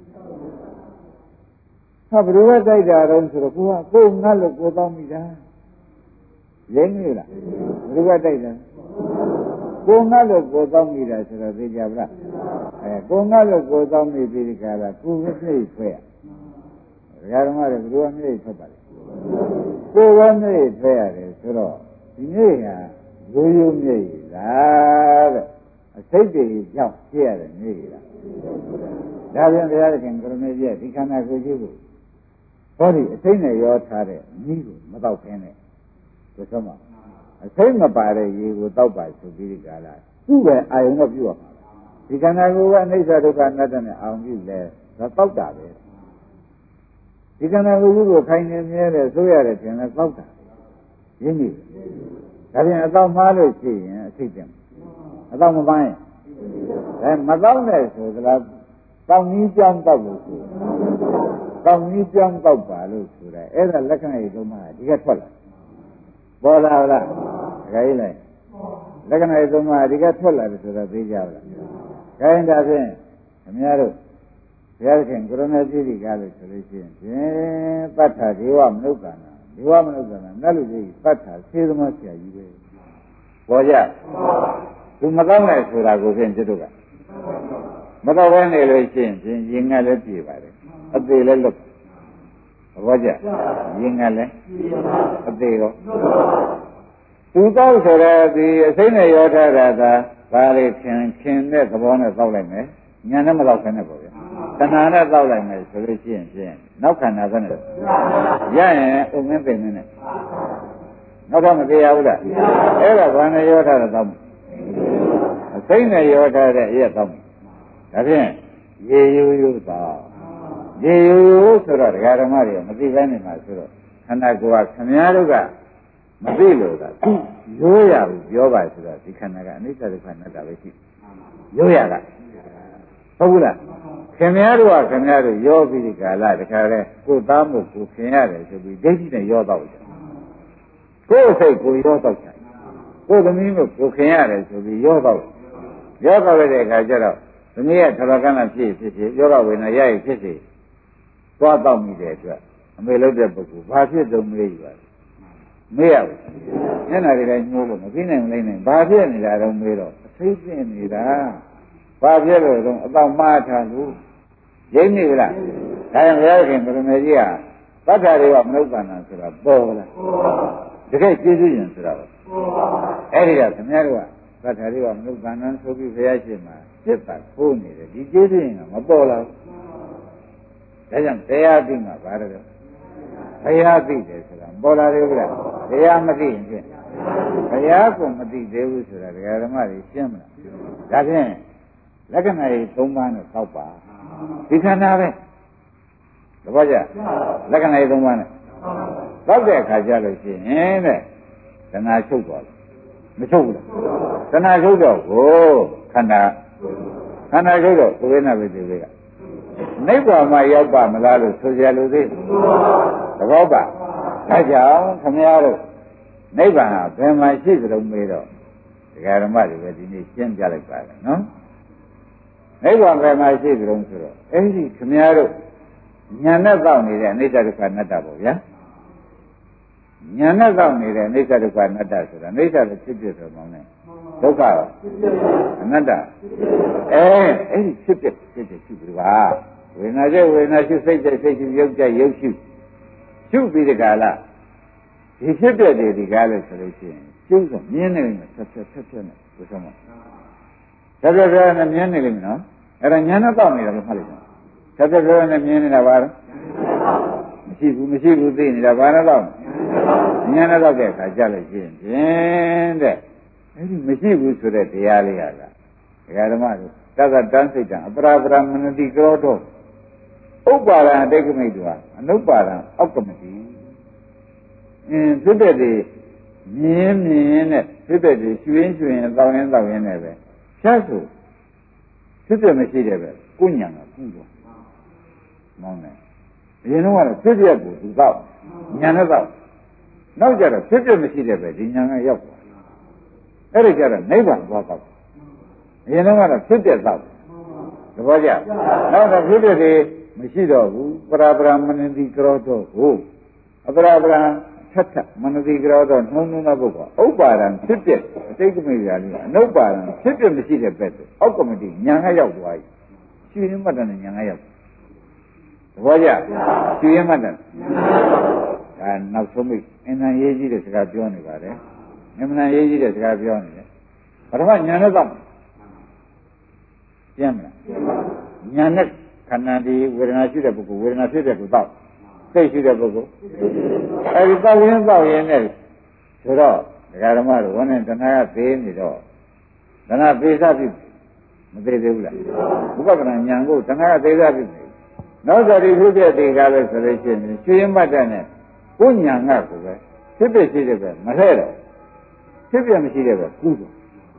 ဟာဘယ်လိုပဲတိုက်တာတော့ဆိုတော့ကိုကကိုငတ်လို့ကိုတော့မိတာရင်းနေလားဘယ်လိုပဲတိုက်တာကိုငတ်လို့ကိုတော့မိတာဆိုတော့သိကြပါလားအဲကိုငတ်လို့ကိုတော့မိပြီးဒီကရာကိုယ်ကနှိမ့်ဆွဲရဓမ္မတွေဘယ်လိုနှိမ့်ထွက်ပါလဲကိုယ်ကနှိမ့်ဆွဲရတယ်ဆိုတော့ဒီနေ့ဟာရိုးရိုးမြည်လားတဲ့အစိတ်တွေကြောင့်ဖြစ်ရတယ်မြည်လားဒါပြန်ဘုရားခင်ကရမေကြီးဒီခန္ဓာကိုယ်ကြီးကိုဟောဒီအစိတ်နဲ့ရောထားတဲ့မိကိုမတော့ခင်းနဲ့ဆိုစမ်းအစိတ်မပါတဲ့ရေကိုတောက်ပါဆိုပြီးဒီကလာသူ့ပဲအာယုံတော့ပြုရမှာဒီခန္ဓာကိုယ်ကအနိစ္စဒုက္ခအနတ္တနဲ့အာရုံပြုလဲဒါတောက်တာပဲဒီခန္ဓာကိုယ်ကိုခိုင်နေမြဲတယ်ဆိုရတဲ့ခြင်းလဲတောက်တာရင်းနေဒါပြန်အတော့မှားလို့ရှိရင်အစိတ်တင်အတော့မပန်းရင်အဲမတော့နဲ့ဆိုသလားတောင်းကြီးကြောင်းတောက်လို့ဆိုတောင်းကြီးကြောင်းတောက်ပါလို့ဆိုတယ်အဲ့ဒါလက္ခဏာကြီးသုံးပါးဒီကထွက်လာပေါ်လာလားဒကာကြီးလိုက်လက္ခဏာရေးသုံးပါးဒီကထွက်လာတယ်ဆိုတော့သိကြပါလားခိုင်းတာဖြင့်ခင်ဗျားတို့ဘုရားခင်ကရုဏာကြည့်ဒီကားလို့ဆိုလို့ရှိရင်ဖြင့်တတ္ထာဒေဝမနုဿာနာဒေဝမနုဿာနာနတ်လူကြီးတတ္ထာသေသမားဆရာကြီးပဲပေါ်ကြသူမကောင်းတဲ့ဆိုတာကိုဖြင့်ကျွတ်တို့ကမတော့ဘဲနေလို့ရှိရင်ဖြင့်ရင်ငတ်လည်းပြေပါတယ်အသေးလည်းလွတ်ဘောကြရင်ငတ်လည်းအသေးရောသူတော့ဆိုတော့ဒီအစိမ့်နဲ့ရောထားတာကဘာလေခင်ခင်တဲ့သဘောနဲ့တောက်လိုက်မယ်ညာနဲ့မတောက်ခင်နဲ့ပေါ့ဗျာတဏှာနဲ့တောက်လိုက်မယ်ဆိုလို့ရှိရင်ဖြင့်နောက်ခန္ဓာပဲနဲ့ရရင်အုံမင်းပင်နဲ့နောက်တော့မပြေရဘူးလားအဲ့ဒါဘာနဲ့ရောထားတာတောက်အစိမ့်နဲ့ရောထားတဲ့အရက်တောက်ဒါဖြင့်ရေယူယူသာရေယူယူဆိုတော့ဒကာဓမ္မတွေမသိဘဲနေမှာဆိုတော့ခန္ဓာကိုယ်ကခင်ဗျားတို့ကမသိလို့ကရိုးရဘူးပြောပါဆိုတော့ဒီခန္ဓာကအနိစ္စဒုက္ခအနတ္တပဲရှိရိုးရကဟုတ်ဘူးလားခင်ဗျားတို့ကခင်ဗျားတို့ရောပြီးဒီကာလတခါလဲကိုယ်သားမို့ကိုခင်ရတယ်ဆိုပြီးဒိဋ္ဌိနဲ့ရောတော့တယ်ကိုယ်စိတ်ကိုရောတော့တယ်ကိုယ်သမီးမို့ကိုခင်ရတယ်ဆိုပြီးရောတော့ရောတော့တဲ့အခါကျတော့သမီးရဲ့ထရကဏဖြစ်ဖြစ်ဖြစ်ယောဂဝေဒနာရရဖြစ်ဖြစ်သွားတော့မိတဲ့အတွက်အမေလုပ်တဲ့ပုဂ္ဂိုလ်ဘာဖြစ်တုံးမေးယူပါမေးရဘူးညနေတွေလည်းညှိုးလို့မသိနိုင်မသိနိုင်ဘာဖြစ်နေတာတော့မေးတော့အသိသိနေတာဘာဖြစ်လို့တော့အတော့မှားထားလို့ရိမ့်နေကြလားဒါကြောင့်ဘုရားခင်ဗရမေကြီးကသတ္တတွေကမနုဿာနာဆိုတာပေါ်လားတကယ်ကျေးဇူးရင်ဆိုတာပေါ့အဲ့ဒီကခင်ဗျားတို့ကသတ္တတွေကမနုဿာနာဆိုပြီးဘုရားရှင်မှာစိတ်ပါထိုးနေတယ်ဒီကျေးဇူးရင်ကမပေါ်လာဘူးဒါကြောင့်တရားသိမှာဘာလို့ဘုရားသိတယ်ဆိုတာပေါ်လာတယ်ဗျာတရားမသိရင်ဖြင့်ဘုရားကိုမသိသေးဘူးဆိုတာဒကာဓမ္မတွေရှင်းမလားဒါဖြင့်လက္ခဏာကြီးသုံးပါးနဲ့သောက်ပါဒီခန္ဓာပဲတပည့်ကြလက္ခဏာကြီးသုံးပါးနဲ့သောက်တဲ့အခါကျလို့ရှိရင်တဲ့တဏှာချုပ်သွားတယ်မချုပ်ဘူးလားတဏှာချုပ်တော့ကိုခန္ဓာခန္ဓာချုပ်တော့ဝိညာဉ်ဝိသေကနိဗ္ဗာန်မှာရောက်ပါမလားလို့ဆိုကြလို့သေးသဘောပါဒါကြောင့်ခမည်းတော်နိဗ္ဗာန်ဟာဘယ်မှာရှိသလဲမေးတော့ဒကာဓမ္မတွေပဲဒီနေ့ရှင်းပြလိုက်ပါတယ်နော်နိဗ္ဗာန်ဘယ်မှာရှိသလဲဆိုတော့အဲ့ဒီခမည်းတော်ညာနဲ့တောက်နေတဲ့အနိစ္စဒုက္ခအနတ္တပေါ့ဗျာညာနဲ့တောက်နေတဲ့အနိစ္စဒုက္ခအနတ္တဆိုတာအနိစ္စလည်းဖြစ်ဖြစ်ဆိုမှန်းနဲ့ဒုက္ခအနတ္တအဲအဲ့ဒီဖြစ်ဖြစ်ဖြစ်ဖြစ်ရှိပြီပါဝေဒနာကျဝေဒနာရှိစိတ်ကျစိတ်ရှိရုပ်ကျရုပ်ရှိရှုပြီးဒီကလာဒီဖြစ်တဲ့တွေဒီကားလို့ဆိုလို့ရှိရင်ကျုပ်ဆိုမြင်းနေတယ်ဆက်ဆက်ဆက်ဆက်နဲ့ဘုရားမဆက်ဆက်ဆက်နဲ့မြင်းနေလိမ့်မယ်နော်အဲ့ဒါညာနဲ့တောက်နေတာလို့မှတ်လိုက်တော့ဆက်ဆက်ဆက်နဲ့မြင်းနေတာပါလားမရှိဘူးမရှိဘူးသိနေတာဘာနဲ့တောက်ညာနဲ့တောက်တဲ့အခါကြလို့ရှိရင်ဖြင့်တဲ့အဲ့ဒီမရှိဘူးဆိုတဲ့တရားလေးဟာကဒကာဓမ္မတို့သက္ကတန်းစိတ်တံအပရာပရမနတိကရောတော့ဥပ္ပါဒံအတိတ်ကမိတ်တို့ဟာအနုပ္ပါဒံအောက်ကမတိအင်းဖြစ်တဲ့တွေမြင်းမြင်းနဲ့ဖြစ်တဲ့တွေရွှင်ရွှင်တောင်းရင်တောင်းရင်လည်းပဲဖြတ်ဆိုဖြစ်တဲ့မရှိတဲ့ပဲကိုညာကကုတော့မောင်းတယ်အရင်တော့ကတော့ဖြစ်ပြက်ကိုသူတော့ညာနဲ့တော့နောက်ကြတော့ဖြစ်ပြက်မရှိတဲ့ပဲဒီညာကရောက်သွားအဲ့ဒီကြတော့နိဗ္ဗာန်သွားတော့အရင်တော့ကတော့ဖြစ်ပြက်တော့သဘောကျနောက်တော့ဖြစ်ပြက်တွေမရှိတော့ဘူးပရာပရာမနတိကရောတော့ကိုအပရာပရာဆက်ဆက်မနတိကရောတော့နှုံးနှုံးတဲ့ပုဂ္ဂိုလ်ဥပါဒံဖြစ်ပြက်အတိတ်ကမိရာလေးအနုပါဒံဖြစ်ပြက်မရှိတဲ့ဘက်တော့အောက်ကမတိညာကရောက်သွားပြီရှင်ရင်းမှတ်တဲ့ညာကရောက်သဘောကျရှင်ရင်းမှတ်တဲ့ဒါနောက်ဆုံးမိအင်္ဂန်ရေးကြီးတဲ့စကားပြောနေပါတယ်အင်္ဂန်ရေးကြီးတဲ့စကားပြောနေတယ်ပထမညာနဲ့တော့ပြန်မလားညာနဲ့ခန္ဓာဒီဝေဒနာရှိတဲ့ပုဂ္ဂိုလ်ဝေဒနာဖြစ်တဲ့ကိုတော့သိရှိတဲ့ပုဂ္ဂိုလ်အဲဒီတောက်ရင်းတောက်ရင်းနဲ့ဆိုတော့ဒကာဓမ္မတို့ဝန်းနဲ့တဏှာကသေးနေတော့တဏှာပေစပြီမသေးသေးဘူးလားဥပဒနာဉာဏ်ကိုတဏှာကသေးစားပြီနောက်ကြဒီဖြစ်တဲ့ဒီကားလဲဆိုလို့ရှိရင်ကျွေးမှတ်တဲ့နဲ့ကိုဉာဏ်ကကိုပဲဖြစ်ဖြစ်ရှိတဲ့ပဲမထဲတော့ဖြစ်ပြမရှိတဲ့ပဲကူးတော့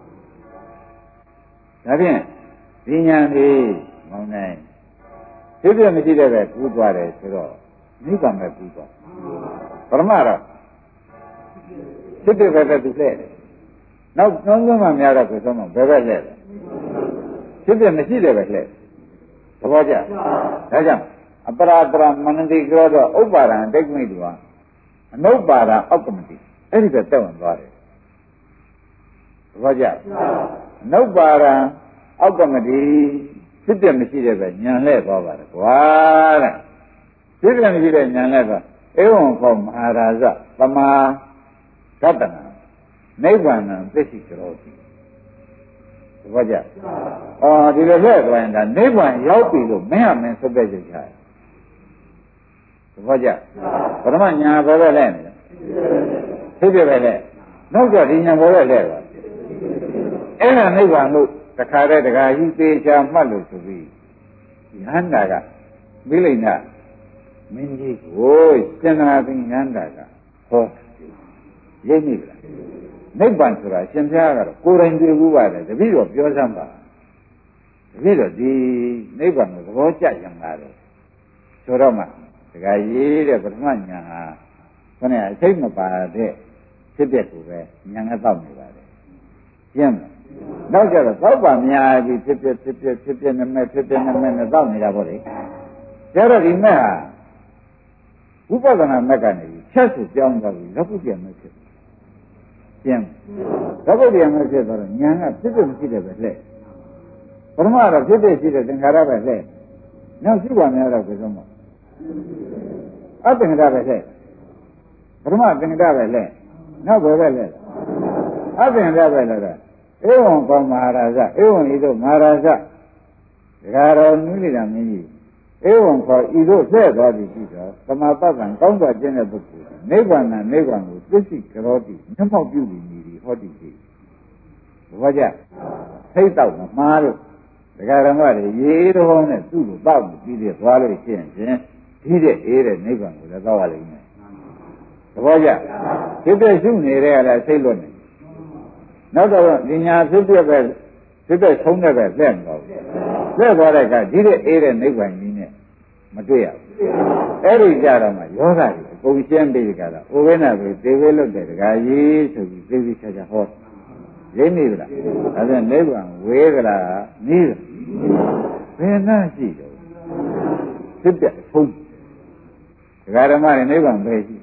ဒါဖြင့်ဒီဉာဏ်လေးမောင်းနိုင်ဖြစ်ပြမရှိတဲ့ပဲကူးသွားတယ်ဆိုတော့နိဗ္ဗာန်ပဲကူးသွားပရမတော့ဖြစ်တဲ့ပဲသူလှဲ့တယ်နောက်သုံးဆုံးမှများတော့ကိုသုံးမှဘယ်ဘက်လှဲ့လဲဖြစ်ပြမရှိတဲ့ပဲလှဲ့သဘောကျဒါကြောင့်အပရာပရမနတိကြောတော့ဥပါဒံဒိဋ္ဌိတူဟာအနုပါဒအောက်ကမတိအဲ့ဒီပဲတက်ဝင်သွားတယ်သဘောကျအနုပါဒအောက်ကမတိဖြစ်ပြမရှိတဲ့ပဲဉာဏ်လဲသွားပါတယ်ကွာတဲ့ဖြစ်ပြမရှိတဲ့ဉာဏ်လဲသွားဧဝံခောမဟာရာဇသမာဓတ္တနာနိဗ္ဗာန်သစ္စိကရောတိသဘောကျအော်ဒီလိုလဲသွားရင်ဒါနိဗ္ဗာန်ရောက်ပြီလို့မင်းဟာမင်းသုတ်တဲ့ကြိတ်ချာသဘောကျပရမညာဘောပဲလဲနေတယ်ဖြစ်ပြပဲလဲနောက်ကြဒီညာဘောပဲလဲသွားအဲ့ဒါနိဗ္ဗာန်လို့တခါတည်းတခါကြီးသေးချာမှတ်လို့ဆိုပြီးဉာဏ်တာကမိလိမ့်နာမင်းကြီးကိုစင်နာသိဉာဏ်တာကဟောရိပ်မိလားနိဗ္ဗာန်ဆိုတာရှင်ဘုရားကတော့ကိုယ်တိုင်တွေ့ဘူးပါတယ်တပည့်တော်ပြောစမ်းပါတပည့်တော်ဒီနိဗ္ဗာန်ကိုသဘောကျရင်လာတယ်ဆိုတော့မှတခါရေးတဲ့ပထမဉာဏ်ဟာခொနဲ့အစိတ်မပါတဲ့ဖြစ်တဲ့ကိုပဲဉာဏ်နဲ့တောက်နေပါတယ်ကျင်းတယ်နောက်ကြတော့သောက်ပါများပြီးဖြစ်ဖြစ်ဖြစ်ဖြစ်ဖြစ်ဖြစ်နဲ့မဲ့ဖြစ်ဖြစ်နဲ့မဲ့နဲ့တောက်နေတာပေါ့လေကျတော့ဒီမဲ့ဟာဥပဒနာမဲ့ကနေချက်စုပြောင်းသွားပြီးလက်ပုပြန်မဲ့ဖြစ်ကျင်းလက်ပုပြန်မဲ့ဖြစ်သွားတော့ဉာဏ်ကဖြစ်ဖြစ်မရှိတယ်ပဲလှဲ့ပထမတော့ဖြစ်ဖြစ်ရှိတဲ့သင်္ခါရပဲလှဲ့နောက်ရှိပါများတော့ဘယ်ဆုံးမအသင်္ခါရပဲလှဲ့ပထမသင်္ခါရပဲလှဲ့နောက်ဘယ်ပဲလှဲ့အသင်္ခါရပဲလှဲ့တာဧဝံကောမဟာရာဇဧဝံဤသို့မဟာရာဇဒဂါရောနုလိတာမင်းကြီးဧဝံခေါ်ဤသို့ဆဲ့သွားသည်ရှိသောသမာပတ္တံကောင်းစွာကျင့်တဲ့ပုဂ္ဂိုလ်နိဗ္ဗာန်နိဗ္ဗာန်ကိုသိသိကရောတိမျက်မှောက်ပြုပြီးနေသည်ဟောတိရှိဘောကြထိတ်တော့မှားလို့ဒဂါရမတွေရေတော်နဲ့သူ့ကိုတောက်ပြီးပြီးသွားလို့ရှိရင်ဖြင့်ဒီတဲ့အေးတဲ့နိဗ္ဗာန်ကိုလည်းတောက်ရလိမ့်မယ်သဘောကျဖြစ်တဲ့ရှုနေတဲ့ကလည်းစိတ်လွတ်နေနောက်တော့ဒီညာဖြစ်ပြပဲဖြစ်တဲ့ဆုံးတဲ့ပဲလက်မတော့ဘူးလက်သွားတဲ့အခါဒီတဲ့အေးတဲ့နိဗ္ဗာန်ကြီးနဲ့မတွေ့ရဘူးအဲ့ဒီကြတော့မှယောဂကြီးအကုန်ရှင်းပြီးကြတာဩဝိနာပဲသေဝဲလွတ်တဲ့ဒကာကြီးဆိုပြီးသိသိချာချာဟောရင်းနေကြလားဒါပြန်နိဗ္ဗာန်ဝေးကြလားနီးတယ်ဘယ်နှရှိတော့ဖြစ်တဲ့ဆုံးဒကာဓမ္မတွေနိဗ္ဗာန်ပဲရှိ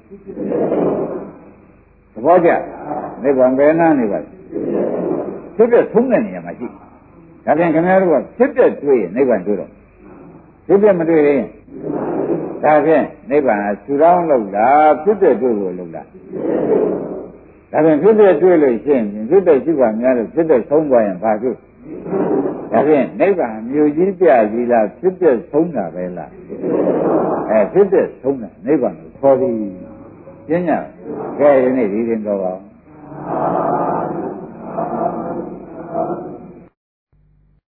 သဘောကျနိဗ္ဗာန်ဘယ်နှနေပါလဲဖြစ်တဲ့ဆုံးတဲ့နေရာမှာရှိဒါပြန်ခင်ဗျားတို့ကဖြစ်တဲ့တွေ့ရင်နိဗ္ဗာန်တွေ့တော့ဖြစ်တဲ့မတွေ့ရင်ဒါဖြင့်နိဗ္ဗာန်ကဆူတောင်းလို့လားဖြစ်တဲ့တွေ့ကိုလို့လားဒါဖြင့်ဖြစ်တဲ့တွေ့လို့ရှိရင်ဖြစ်တဲ့ရှိပါများလို့ဖြစ်တဲ့ဆုံးသွားရင်ဘာဖြစ်ဒါဖြင့်နိဗ္ဗာန်မြို့ကြီးပြကြီးလားဖြစ်တဲ့ဆုံးတာပဲလားအဲဖြစ်တဲ့ဆုံးတာနိဗ္ဗာန်ကိုခေါ်ပြီးပြညာကဲဒီနေ့ဒီရင်တော့ပါ